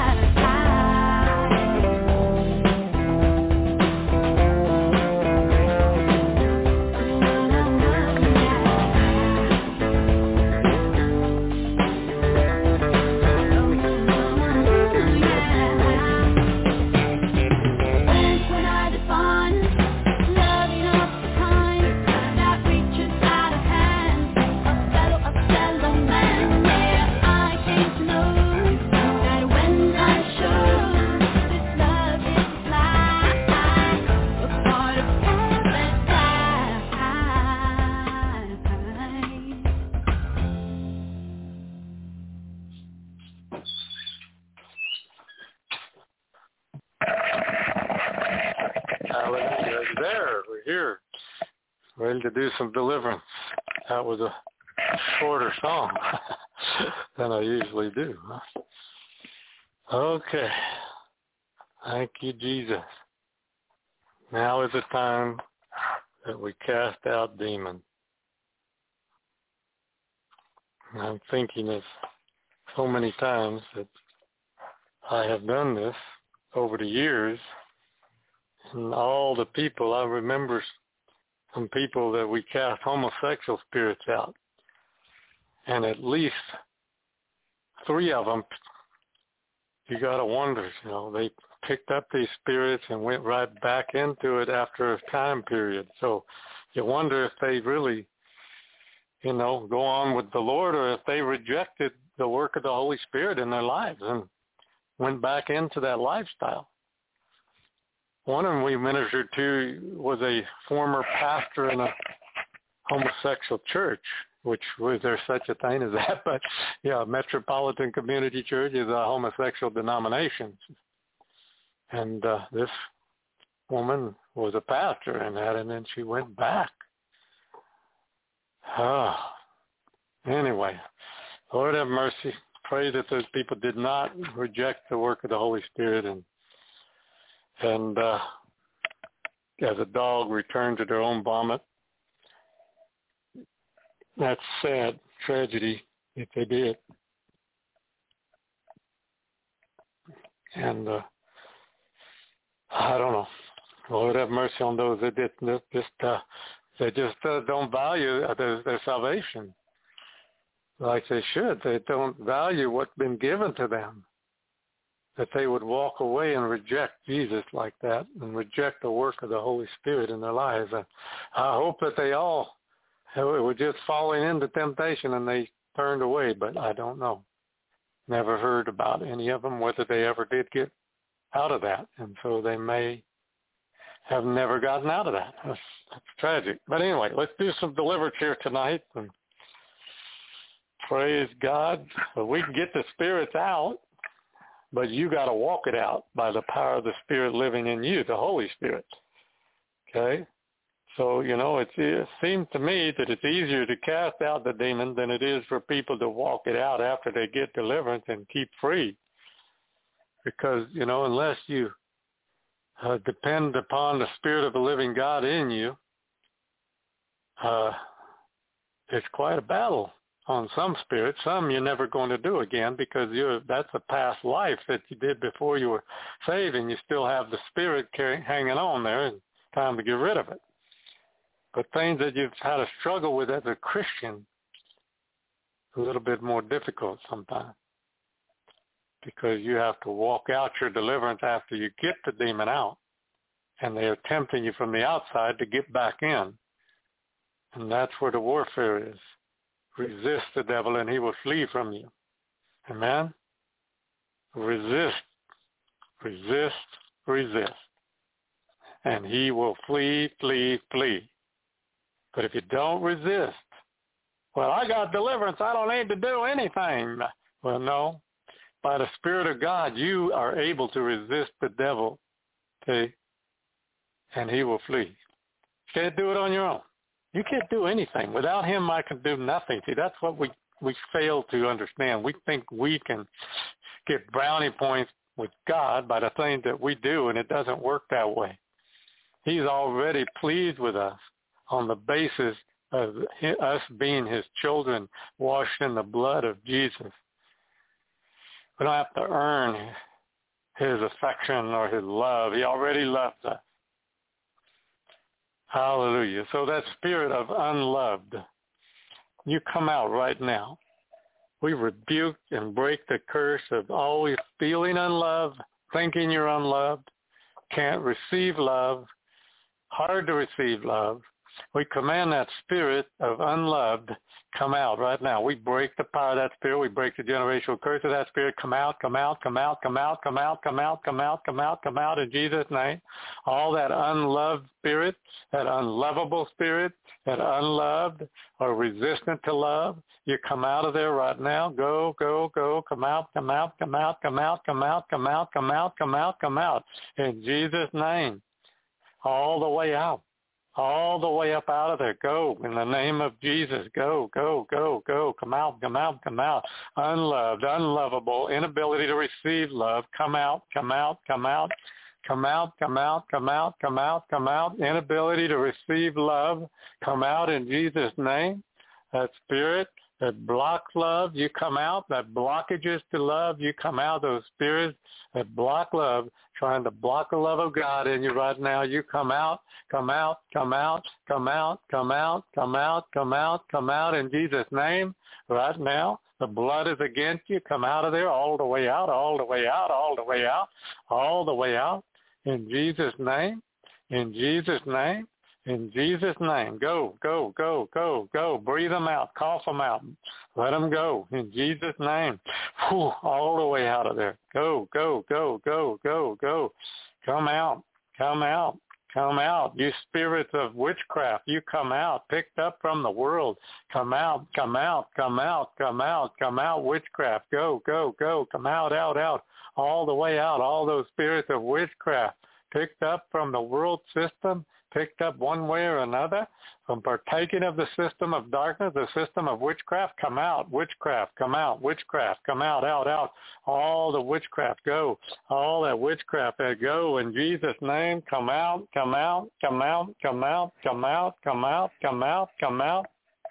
When I define loving up the kind that reaches out a hand, a fellow, a fellow man. Yeah, I came to know that when I show this love is life, a part of Hallelujah. There, we're here, ready to do some deliverance. That was a shorter song than I usually do. Huh? Okay. Thank you, Jesus. Now is the time that we cast out demons. And I'm thinking of so many times that I have done this over the years. And all the people, I remember some people that we cast homosexual spirits out. And at least three of them, you got to wonder, you know, they picked up these spirits and went right back into it after a time period. So you wonder if they really, you know, go on with the Lord, or if they rejected the work of the Holy Spirit in their lives and went back into that lifestyle. One of them we ministered to was a former pastor in a homosexual church, which was there such a thing as that? But yeah, Metropolitan Community Church is a homosexual denomination. And uh, this woman was a pastor in that, and then she went back. Oh. Anyway, Lord have mercy. Pray that those people did not reject the work of the Holy Spirit and and uh, as a dog return to their own vomit. That's sad tragedy if they did. And uh, I don't know. Lord have mercy on those that did, that just uh, they just uh, don't value their, their salvation like they should. They don't value what's been given to them. That they would walk away and reject Jesus like that and reject the work of the Holy Spirit in their lives. And I hope that they all were just falling into temptation and they turned away, but I don't know. Never heard about any of them, whether they ever did get out of that. And so they may have never gotten out of that. That's, that's tragic. But anyway, let's do some deliverance here tonight. And praise God. So we can get the spirits out. But you got to walk it out by the power of the Spirit living in you, the Holy Spirit. Okay? So, you know, it's, it seems to me that it's easier to cast out the demon than it is for people to walk it out after they get deliverance and keep free. Because, you know, unless you uh, depend upon the Spirit of the living God in you, uh, it's quite a battle. On some spirits, some you're never going to do again because you're, that's a past life that you did before you were saved, and you still have the spirit carrying, hanging on there, and time to get rid of it. But things that you've had a struggle with as a Christian, a little bit more difficult sometimes because you have to walk out your deliverance after you get the demon out, and they are tempting you from the outside to get back in, and that's where the warfare is. Resist the devil and he will flee from you. Amen? Resist, resist, resist. And he will flee, flee, flee. But if you don't resist, well, I got deliverance. I don't need to do anything. Well, no. By the Spirit of God, you are able to resist the devil See? And he will flee. You can't do it on your own. You can't do anything. Without him, I can do nothing. See, that's what we, we fail to understand. We think we can get brownie points with God by the things that we do, and it doesn't work that way. He's already pleased with us on the basis of us being his children, washed in the blood of Jesus. We don't have to earn his affection or his love. He already loves us. Hallelujah. So that spirit of unloved, you come out right now. We rebuke and break the curse of always feeling unloved, thinking you're unloved, can't receive love, hard to receive love. We command that spirit of unloved come out right now. We break the power of that spirit. We break the generational curse of that spirit. Come out, come out, come out, come out, come out, come out, come out, come out, come out in Jesus' name. All that unloved spirit, that unlovable spirit, that unloved or resistant to love, you come out of there right now. Go, go, go, come out, come out, come out, come out, come out, come out, come out, come out, come out in Jesus' name. All the way out. All the way up out of there. Go in the name of Jesus. Go, go, go, go. Come out, come out, come out. Unloved, unlovable, inability to receive love. Come out, come out, come out. Come out, come out, come out, come out, come out. Inability to receive love. Come out in Jesus' name. That spirit that blocks love, you come out. That blockages to love, you come out. Those spirits that block love, trying to block the love of God in you right now, you come out, come out, come out, come out, come out, come out, come out, come out in Jesus' name right now. The blood is against you. Come out of there, all the way out, all the way out, all the way out, all the way out in Jesus' name, in Jesus' name. In Jesus' name, go, go, go, go, go. Breathe them out. Cough them out. Let them go. In Jesus' name. Whew, all the way out of there. Go, go, go, go, go, go. Come out. Come out. Come out. You spirits of witchcraft, you come out. Picked up from the world. Come out. Come out. Come out. Come out. Come out. Witchcraft. Go, go, go. Come out, out, out. All the way out. All those spirits of witchcraft picked up from the world system, picked up one way or another, from partaking of the system of darkness, the system of witchcraft, come out, witchcraft, come out, witchcraft, come out, out, out. All the witchcraft, go. All that witchcraft, that go in Jesus' name, come out, come out, come out, come out, come out, come out, come out, come out.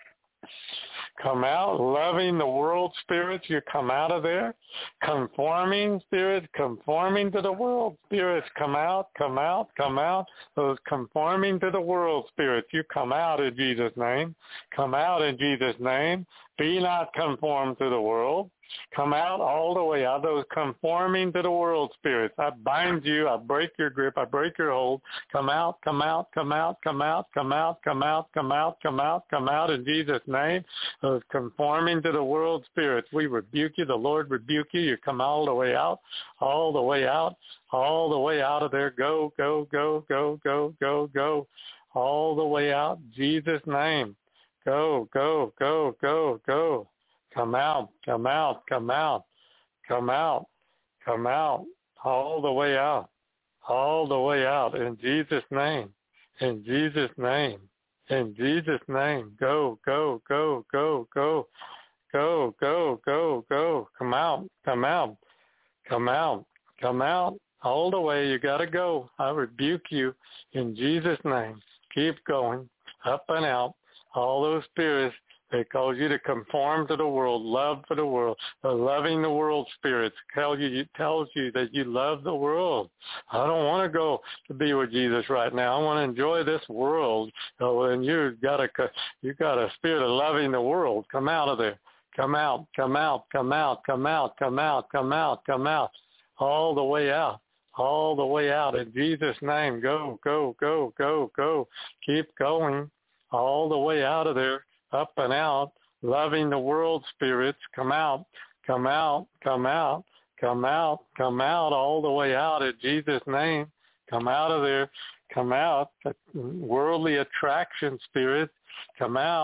Come out, loving the world spirits, you come out of there. Conforming spirits, conforming to the world spirits, come out, come out, come out. Those conforming to the world spirits, you come out in Jesus' name. Come out in Jesus' name. Be not conformed to the world. Come out all the way out. Those conforming to the world spirits, I bind you. I break your grip. I break your hold. Come out, come out, come out, come out, come out, come out, come out, come out, come out in Jesus' name. Those conforming to the world spirits, we rebuke you. The Lord rebuke you. You come all the way out, all the way out, all the way out of there. Go, go, go, go, go, go, go, all the way out. Jesus' name. Go, go, go, go, go. Come out, come out, come out, come out, come out, all the way out, all the way out, in Jesus' name, in Jesus' name, in Jesus' name. Go, go, go, go, go, go, go, go, go. Come out, come out, come out, come out, all the way. You got to go. I rebuke you in Jesus' name. Keep going, up and out. All those spirits, they cause you to conform to the world, love for the world. The loving the world spirits tell you, tells you that you love the world. I don't want to go to be with Jesus right now. I want to enjoy this world. So, and you've got a, you got a spirit of loving the world. Come out of there. Come out, come out, come out, come out, come out, come out, come out, all the way out. All the way out in Jesus' name. Go, go, go, go, go. Keep going. All the way out of there, up and out, loving the world spirits, come out, come out, come out, come out, come out, all the way out in Jesus' name. Come out of there, come out, worldly attraction spirits, come out,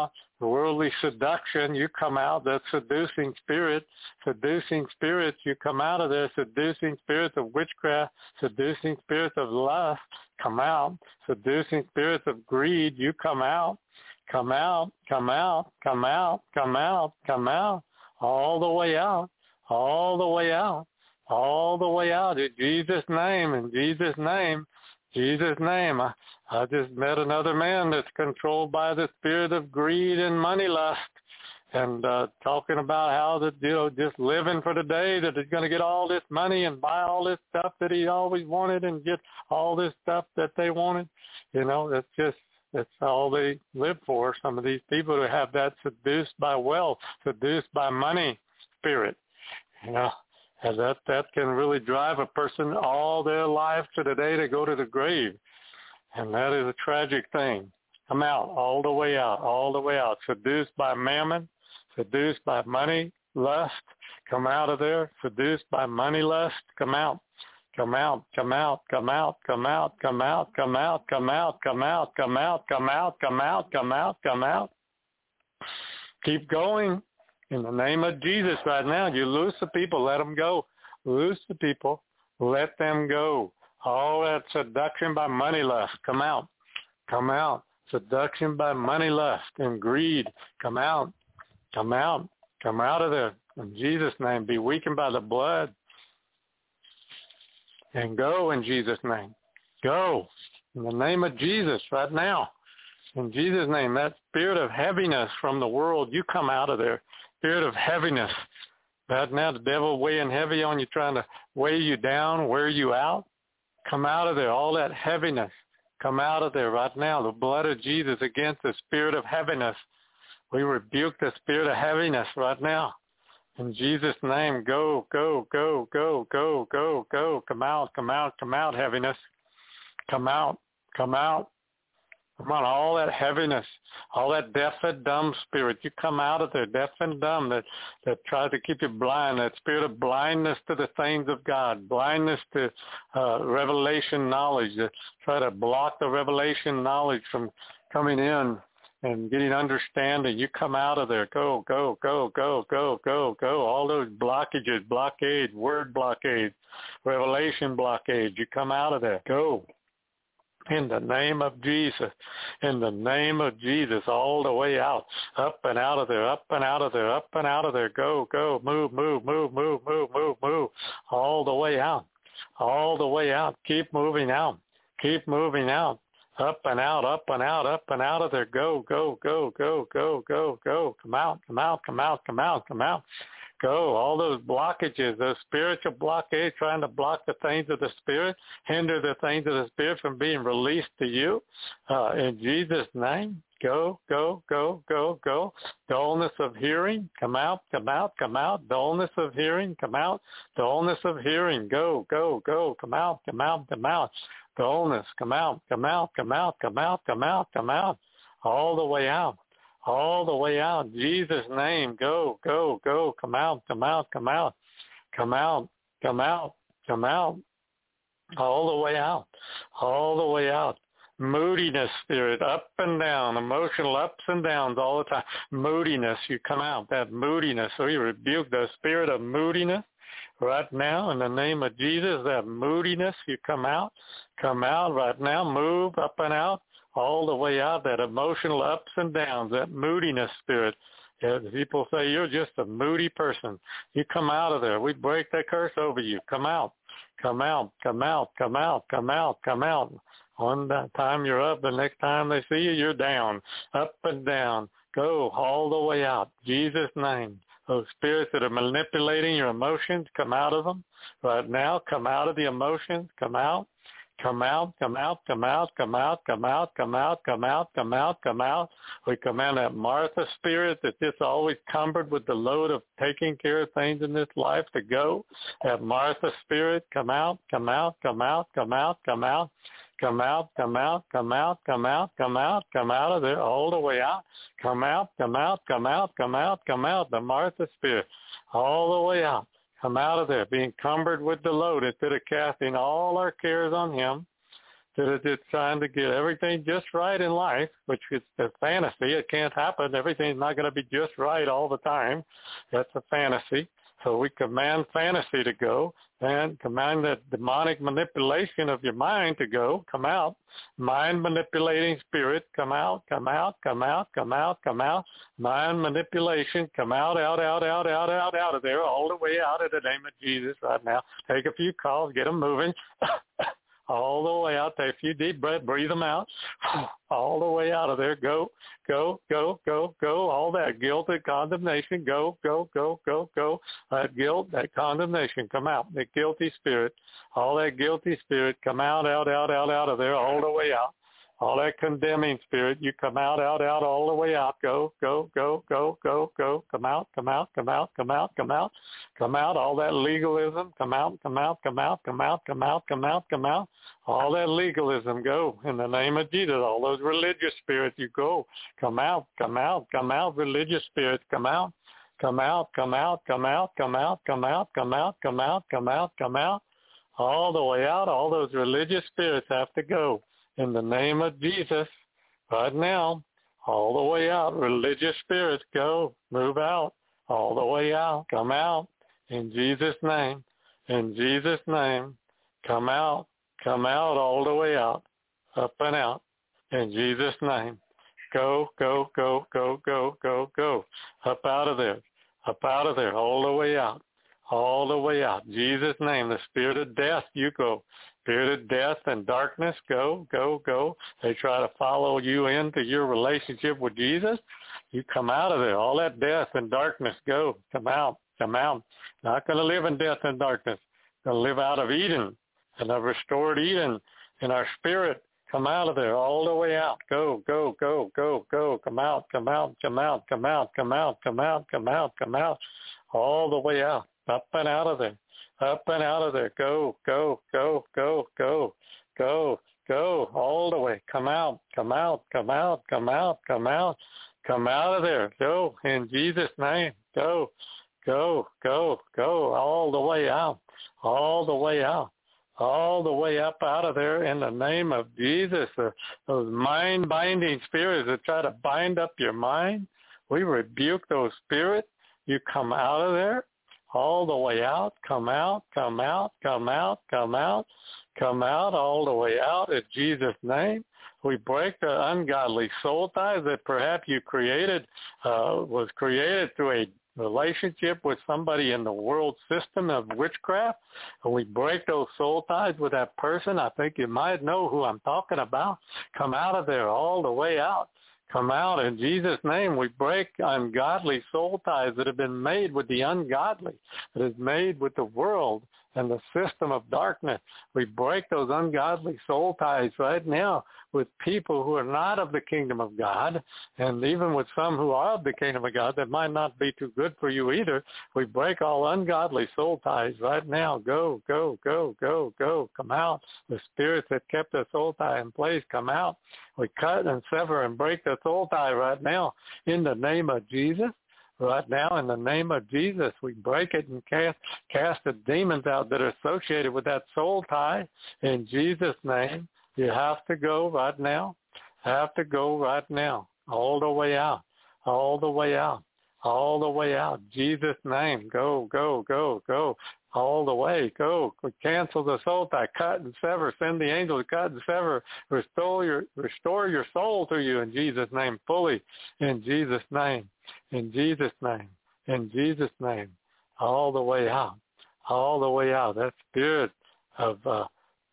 the worldly seduction, you come out. That seducing spirit, seducing spirits, you come out of there. Seducing spirits of witchcraft, seducing spirits of lust, come out. Seducing spirits of greed, you come out. Come out, come out, come out, come out, come out, all the way out, all the way out, all the way out. In Jesus' name, in Jesus' name, Jesus' name. I, I just met another man that's controlled by the spirit of greed and money lust, and uh, talking about how that, you know, just living for the day, that he's going to get all this money and buy all this stuff that he always wanted and get all this stuff that they wanted. You know, that's just, that's all they live for. Some of these people who have that seduced by wealth, seduced by money spirit, you know, and that, that can really drive a person all their life to the day they go to the grave. And that is a tragic thing. Come out, all the way out, all the way out. Seduced by mammon, seduced by money, lust, come out of there. Seduced by money lust, come out. Come out, come out, come out, come out, come out, come out, come out, come out, come out, come out, come out, come out, come out. Keep going in the name of Jesus right now. You loose the people, let them go. Loose the people, let them go. All that seduction by money lust, come out, come out. Seduction by money lust and greed, come out, come out, come out of there. In Jesus' name, be weakened by the blood. And go in Jesus' name. Go in the name of Jesus right now. In Jesus' name, that spirit of heaviness from the world, you come out of there. Spirit of heaviness. Right now, the devil weighing heavy on you, trying to weigh you down, wear you out. Come out of there. All that heaviness, come out of there right now. The blood of Jesus against the spirit of heaviness. We rebuke the spirit of heaviness right now. In Jesus' name, go, go, go, go, go, go, go. Come out, come out, come out, heaviness. Come out, come out. Come on, all that heaviness, all that deaf and dumb spirit, you come out of there, deaf and dumb, that, that tries to keep you blind, that spirit of blindness to the things of God, blindness to uh, revelation knowledge, that try to block the revelation knowledge from coming in and getting understanding. You come out of there. Go, go, go, go, go, go, go. All those blockages, blockades, word blockades, revelation blockades, you come out of there. Go. In the name of Jesus. In the name of Jesus. All the way out. Up and out of there. Up and out of there. Up and out of there. Go, go. Move, move, move, move, move, move, move. All the way out. All the way out. Keep moving out. Keep moving out. Up and out, up and out, up and out of there. Go, go, go, go, go, go, go. Come out, come out, come out, come out, come out. Go. All those blockages, those spiritual blockades, trying to block the things of the Spirit, hinder the things of the Spirit from being released to you. Uh, in Jesus' name, go, go, go, go, go. Dullness of hearing, come out, come out, come out. Dullness of hearing, come out. Dullness of hearing, go, go, go. Come out, come out, come out. Dullness, come out, come out, come out, come out, come out, come out, all the way out, all the way out. In Jesus' name, go, go, go, come out, come out, come out, come out, come out, come out, all the way out, all the way out. Moodiness spirit, up and down, emotional ups and downs all the time. Moodiness, you come out, that moodiness. So you rebuke the spirit of moodiness. Right now, in the name of Jesus, that moodiness, you come out, come out right now, move up and out, all the way out, that emotional ups and downs, that moodiness spirit. Yeah, people say you're just a moody person. You come out of there. We break that curse over you. Come out, come out, come out, come out, come out, come out. One time you're up, the next time they see you, you're down, up and down. Go all the way out. Jesus' name. Those spirits that are manipulating your emotions, come out of them right now. Come out of the emotions. Come out. Come out, come out, come out, come out, come out, come out, come out, come out, come out. We command that Martha spirit that just always cumbered with the load of taking care of things in this life to go. That Martha spirit, come out, come out, come out, come out, come out. Come out, come out, come out, come out, come out, come out of there, all the way out. Come out, come out, come out, come out, come out, the Martha spirit, all the way out. Come out of there, being cumbered with the load instead of casting all our cares on him. that are just trying to get everything just right in life, which is a fantasy. It can't happen. Everything's not going to be just right all the time. That's a fantasy. So we command fantasy to go and command that demonic manipulation of your mind to go, come out. Mind manipulating spirit, come out, come out, come out, come out, come out. Mind manipulation, come out, out, out, out, out, out, out of there, all the way out in the name of Jesus right now. Take a few calls, get them moving. All the way out. Take a few deep breaths, breathe them out. All the way out of there. Go, go, go, go, go. All that guilt and condemnation, go, go, go, go, go. That guilt, that condemnation, come out. That guilty spirit, all that guilty spirit, come out, out, out, out, out of there, all the way out. All that condemning spirit, you come out, out, out, all the way out. Go, go, go, go, go, go. Come out, come out, come out, come out, come out, come out. All that legalism, come out, come out, come out, come out, come out, come out, come out. All that legalism, go in the name of Jesus. All those religious spirits, you go. Come out, come out, come out. Religious spirits, come out, come out, come out, come out, come out, come out, come out, come out, come out, come out. All the way out. All those religious spirits have to go. In the name of Jesus, right now, all the way out, religious spirits, go, move out, all the way out, come out, in Jesus' name, in Jesus' name, come out, come out, all the way out, up and out, in Jesus' name, go, go, go, go, go, go, go, up out of there, up out of there, all the way out, all the way out, Jesus' name, the spirit of death, you go. Spirit of death and darkness, go, go, go. They try to follow you into your relationship with Jesus. You come out of there. All that death and darkness, go. Come out, come out. Not going to live in death and darkness. Going to live out of Eden and a restored Eden in our spirit. Come out of there, all the way out. Go, go, go, go, go. Come out, come out, come out, come out, come out, come out, come out, come out. All the way out, up and out of there. Up and out of there. Go, go, go, go, go, go, go, all the way. Come out, come out, come out, come out, come out, come out of there. Go, in Jesus' name. Go, go, go, go, all the way out, all the way out, all the way up out of there in the name of Jesus. Uh, those mind-binding spirits that try to bind up your mind, we rebuke those spirits. You come out of there. All the way out, come out, come out, come out, come out, come out, all the way out in Jesus' name. We break the ungodly soul ties that perhaps you created, uh, was created through a relationship with somebody in the world system of witchcraft, and we break those soul ties with that person. I think you might know who I'm talking about. Come out of there all the way out. Come out in Jesus' name. We break ungodly soul ties that have been made with the ungodly, that is made with the world and the system of darkness. We break those ungodly soul ties right now with people who are not of the kingdom of God, and even with some who are of the kingdom of God that might not be too good for you either. We break all ungodly soul ties right now. Go, go, go, go, go. Come out. The spirits that kept the soul tie in place, come out. We cut and sever and break the soul tie right now in the name of Jesus. Right now, in the name of Jesus, we break it and cast cast the demons out that are associated with that soul tie. In Jesus' name, you have to go right now. Have to go right now. All the way out. All the way out. All the way out. Jesus' name. Go, go, go, go. All the way. Go. Cancel the soul tie. Cut and sever. Send the angels to cut and sever. Restore your, restore your soul to you in Jesus' name fully. In Jesus' name. In Jesus' name. In Jesus' name. All the way out. All the way out. That spirit of uh,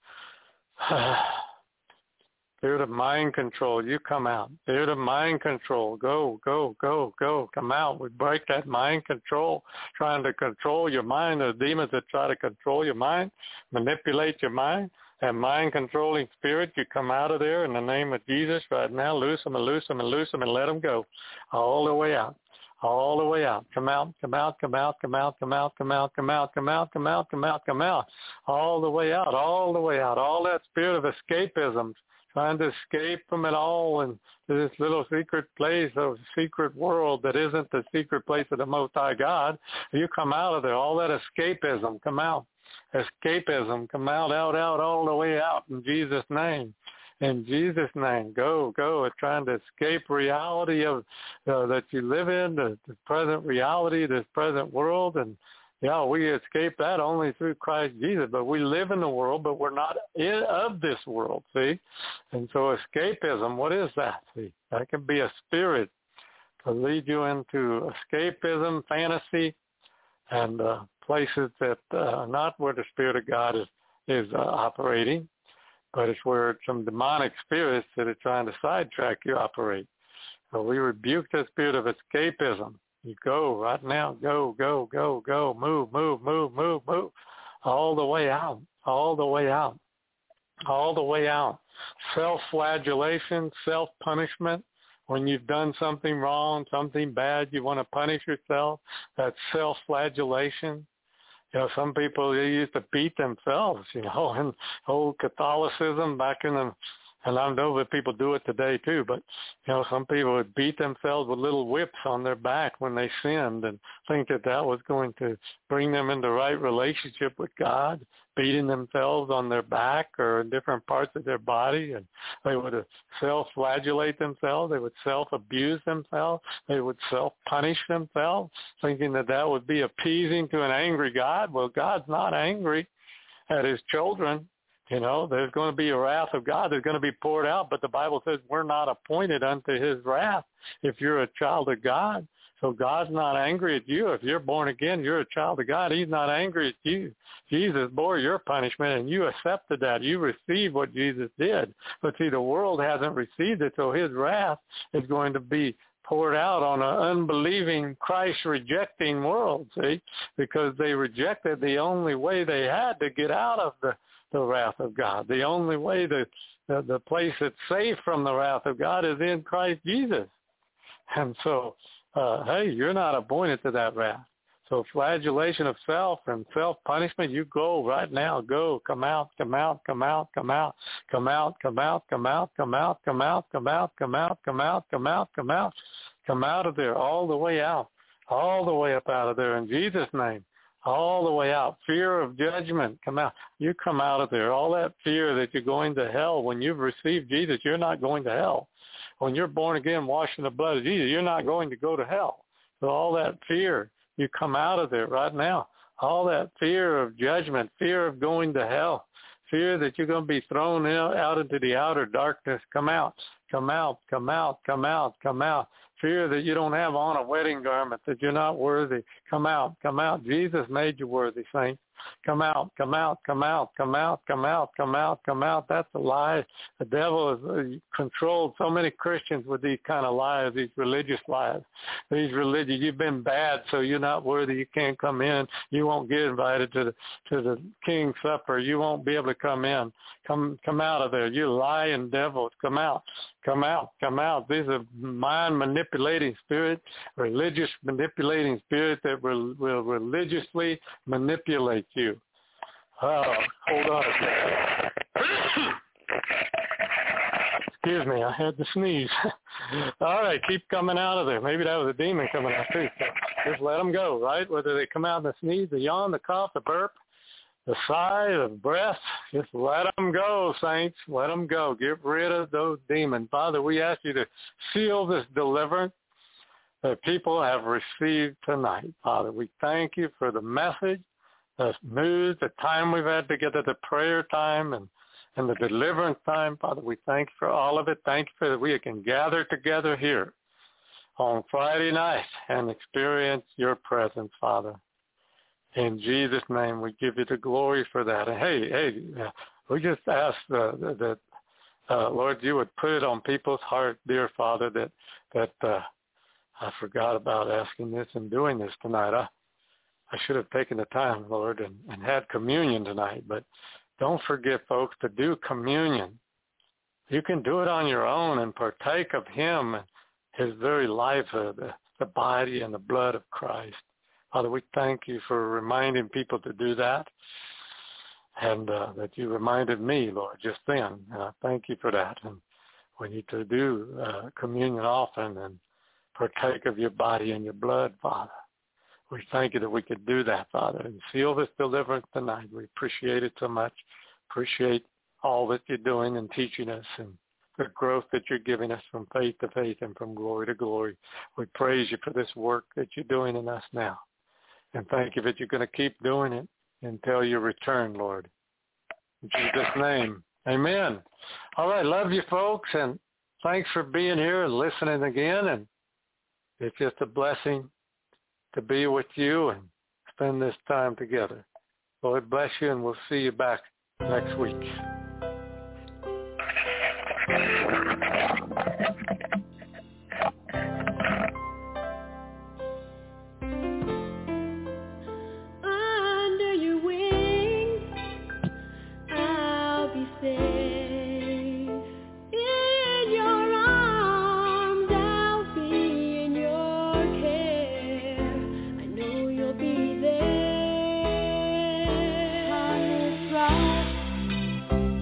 spirit of mind control, you come out. Spirit of mind control, go, go, go, go, come out. We break that mind control, trying to control your mind. The demons that try to control your mind, manipulate your mind. That mind-controlling spirit, you come out of there in the name of Jesus right now. Loose them and loose them and loose them and let them go all the way out. All the way out. Come out, come out, come out, come out, come out, come out, come out, come out, come out, come out, come out. All the way out, all the way out. All that spirit of escapism, trying to escape from it all and to this little secret place, a secret world that isn't the secret place of the Most High God. You come out of there. All that escapism, come out. escapism. Come out, out, out, all the way out in Jesus' name. In Jesus' name, go, go. It's trying to escape reality of uh, that you live in, the, the present reality, this present world. And, yeah, we escape that only through Christ Jesus. But we live in the world, but we're not in, of this world, see? And so escapism, what is that, see? That can be a spirit to lead you into escapism, fantasy, and uh, places that uh, are not where the Spirit of God is, is uh, operating. But it's where some demonic spirits that are trying to sidetrack you operate. So we rebuke the spirit of escapism. You go right now. Go, go, go, go. Move, move, move, move, move. All the way out. All the way out. All the way out. Self-flagellation, self-punishment. When you've done something wrong, something bad, you want to punish yourself. That's self-flagellation. You know, some people, they used to beat themselves, you know, in old Catholicism back in the, and I know that people do it today too, but, you know, some people would beat themselves with little whips on their back when they sinned and think that that was going to bring them into right relationship with God, beating themselves on their back or in different parts of their body. And they would self-flagellate themselves. They would self-abuse themselves. They would self-punish themselves, thinking that that would be appeasing to an angry God. Well, God's not angry at his children. You know, there's going to be a wrath of God that's going to be poured out, but the Bible says we're not appointed unto his wrath if you're a child of God. So God's not angry at you. If you're born again, you're a child of God. He's not angry at you. Jesus bore your punishment, and you accepted that. You received what Jesus did. But see, the world hasn't received it, so his wrath is going to be poured out on an unbelieving, Christ-rejecting world, see, because they rejected the only way they had to get out of the the wrath of God. The only way, the, the the place that's safe from the wrath of God is in Christ Jesus. And so, uh, hey, you're not appointed to that wrath. So flagellation of self and self-punishment, you go right now. Go, come out, come out, come out, come out, come out, come out, come out, come out, come out, come out, come out, come out, come out, come out, come out of there, all the way out, all the way up out of there in Jesus' name. All the way out. Fear of judgment, come out. You come out of there. All that fear that you're going to hell. When you've received Jesus, you're not going to hell. When you're born again, washed in the blood of Jesus, you're not going to go to hell. So all that fear, you come out of there right now. All that fear of judgment, fear of going to hell, fear that you're going to be thrown out into the outer darkness, come out. Come out, come out, come out, come out. Fear that you don't have on a wedding garment, that you're not worthy. Come out, come out. Jesus made you worthy, saints. Come out, come out, come out, come out, come out, come out, come out. That's a lie. The devil has controlled so many Christians with these kind of lies, these religious lies. These religious, you've been bad, so you're not worthy. You can't come in. You won't get invited to the to the King's Supper. You won't be able to come in. Come come out of there. You lying devils. Come out. Come out. Come out. These are mind manipulating spirits, religious manipulating spirits that will, will religiously manipulate you. Oh, hold on a second. Excuse me, I had to sneeze. All right, keep coming out of there. Maybe that was a demon coming out too. So just let them go, right? Whether they come out in the sneeze, the yawn, the cough, the burp, the sigh, the breath, just let them go, saints. Let them go. Get rid of those demons. Father, we ask you to seal this deliverance that people have received tonight. Father, we thank you for the message, the news, the time we've had together, the prayer time, and, and the deliverance time. Father, we thank you for all of it. Thank you for that we can gather together here on Friday night and experience your presence, Father. In Jesus' name, we give you the glory for that. And hey, hey, uh, we just ask uh, that, uh, Lord, you would put it on people's heart, dear Father, that that uh, I forgot about asking this and doing this tonight. I, I should have taken the time, Lord, and, and had communion tonight. But don't forget, folks, to do communion. You can do it on your own and partake of him and his very life, uh, the, the body and the blood of Christ. Father, we thank you for reminding people to do that, and uh, that you reminded me, Lord, just then. And I thank you for that. And we need to do uh, communion often and partake of your body and your blood, Father. We thank you that we could do that, Father, and seal this deliverance tonight. We appreciate it so much. Appreciate all that you're doing and teaching us and the growth that you're giving us from faith to faith and from glory to glory. We praise you for this work that you're doing in us now. And thank you that you're going to keep doing it until you return, Lord. In Jesus' name, amen. All right, love you, folks, and thanks for being here and listening again. And it's just a blessing to be with you and spend this time together. Lord bless you, and we'll see you back next week. Under your wings, I'll be safe. In your arms, I'll be in your care. I know you'll be there. On this rock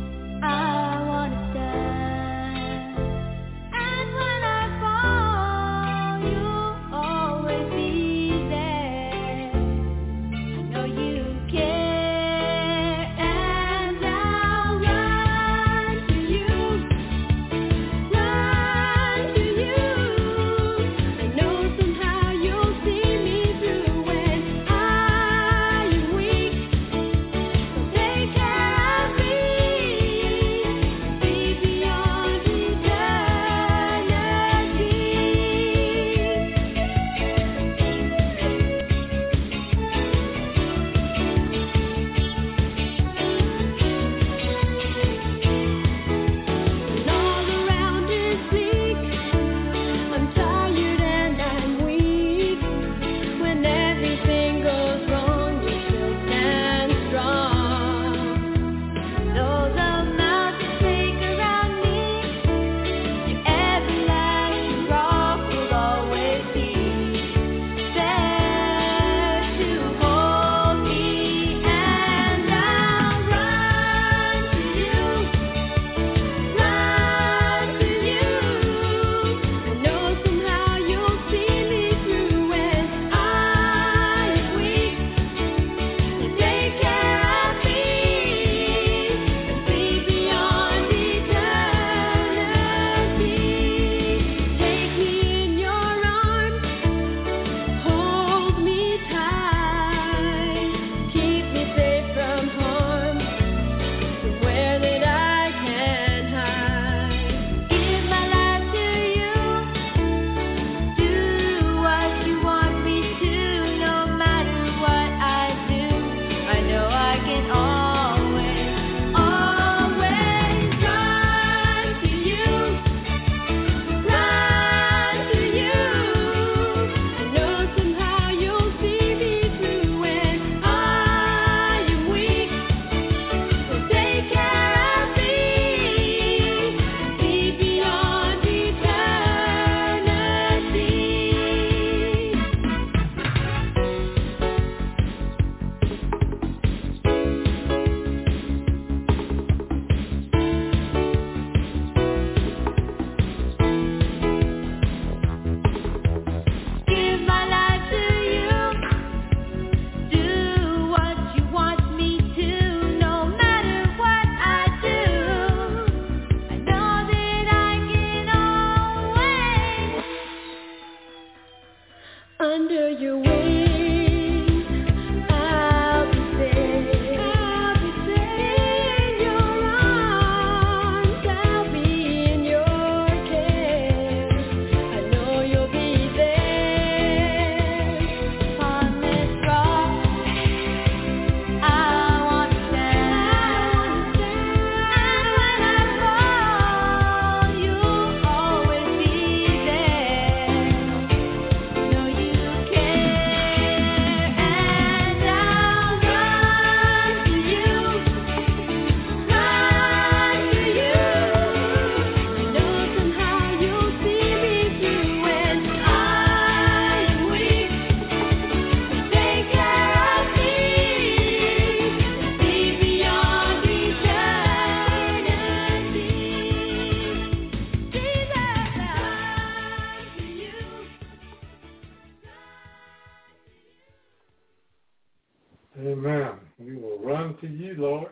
to you, Lord.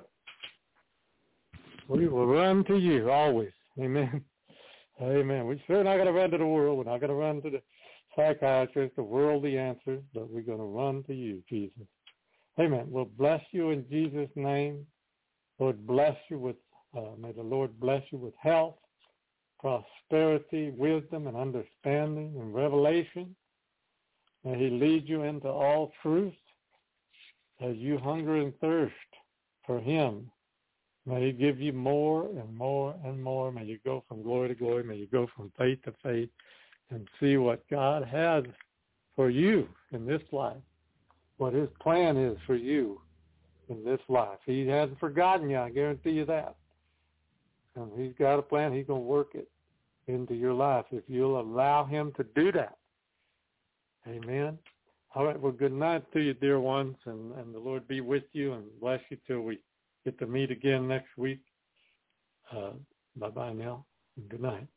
We will run to you always. Amen. Amen. We're sure not going to run to the world. We're not going to run to the psychiatrist, the worldly answers, but we're going to run to you, Jesus. Amen. We'll bless you in Jesus' name. Lord, bless you with, uh, may the Lord bless you with health, prosperity, wisdom, and understanding and revelation. May he lead you into all truth as you hunger and thirst for him. May he give you more and more and more. May you go from glory to glory. May you go from faith to faith and see what God has for you in this life, what his plan is for you in this life. He hasn't forgotten you, I guarantee you that. And he's got a plan. He's going to work it into your life if you'll allow him to do that. Amen. All right, well, good night to you, dear ones, and, and the Lord be with you and bless you till we get to meet again next week. Uh, bye-bye now, and good night.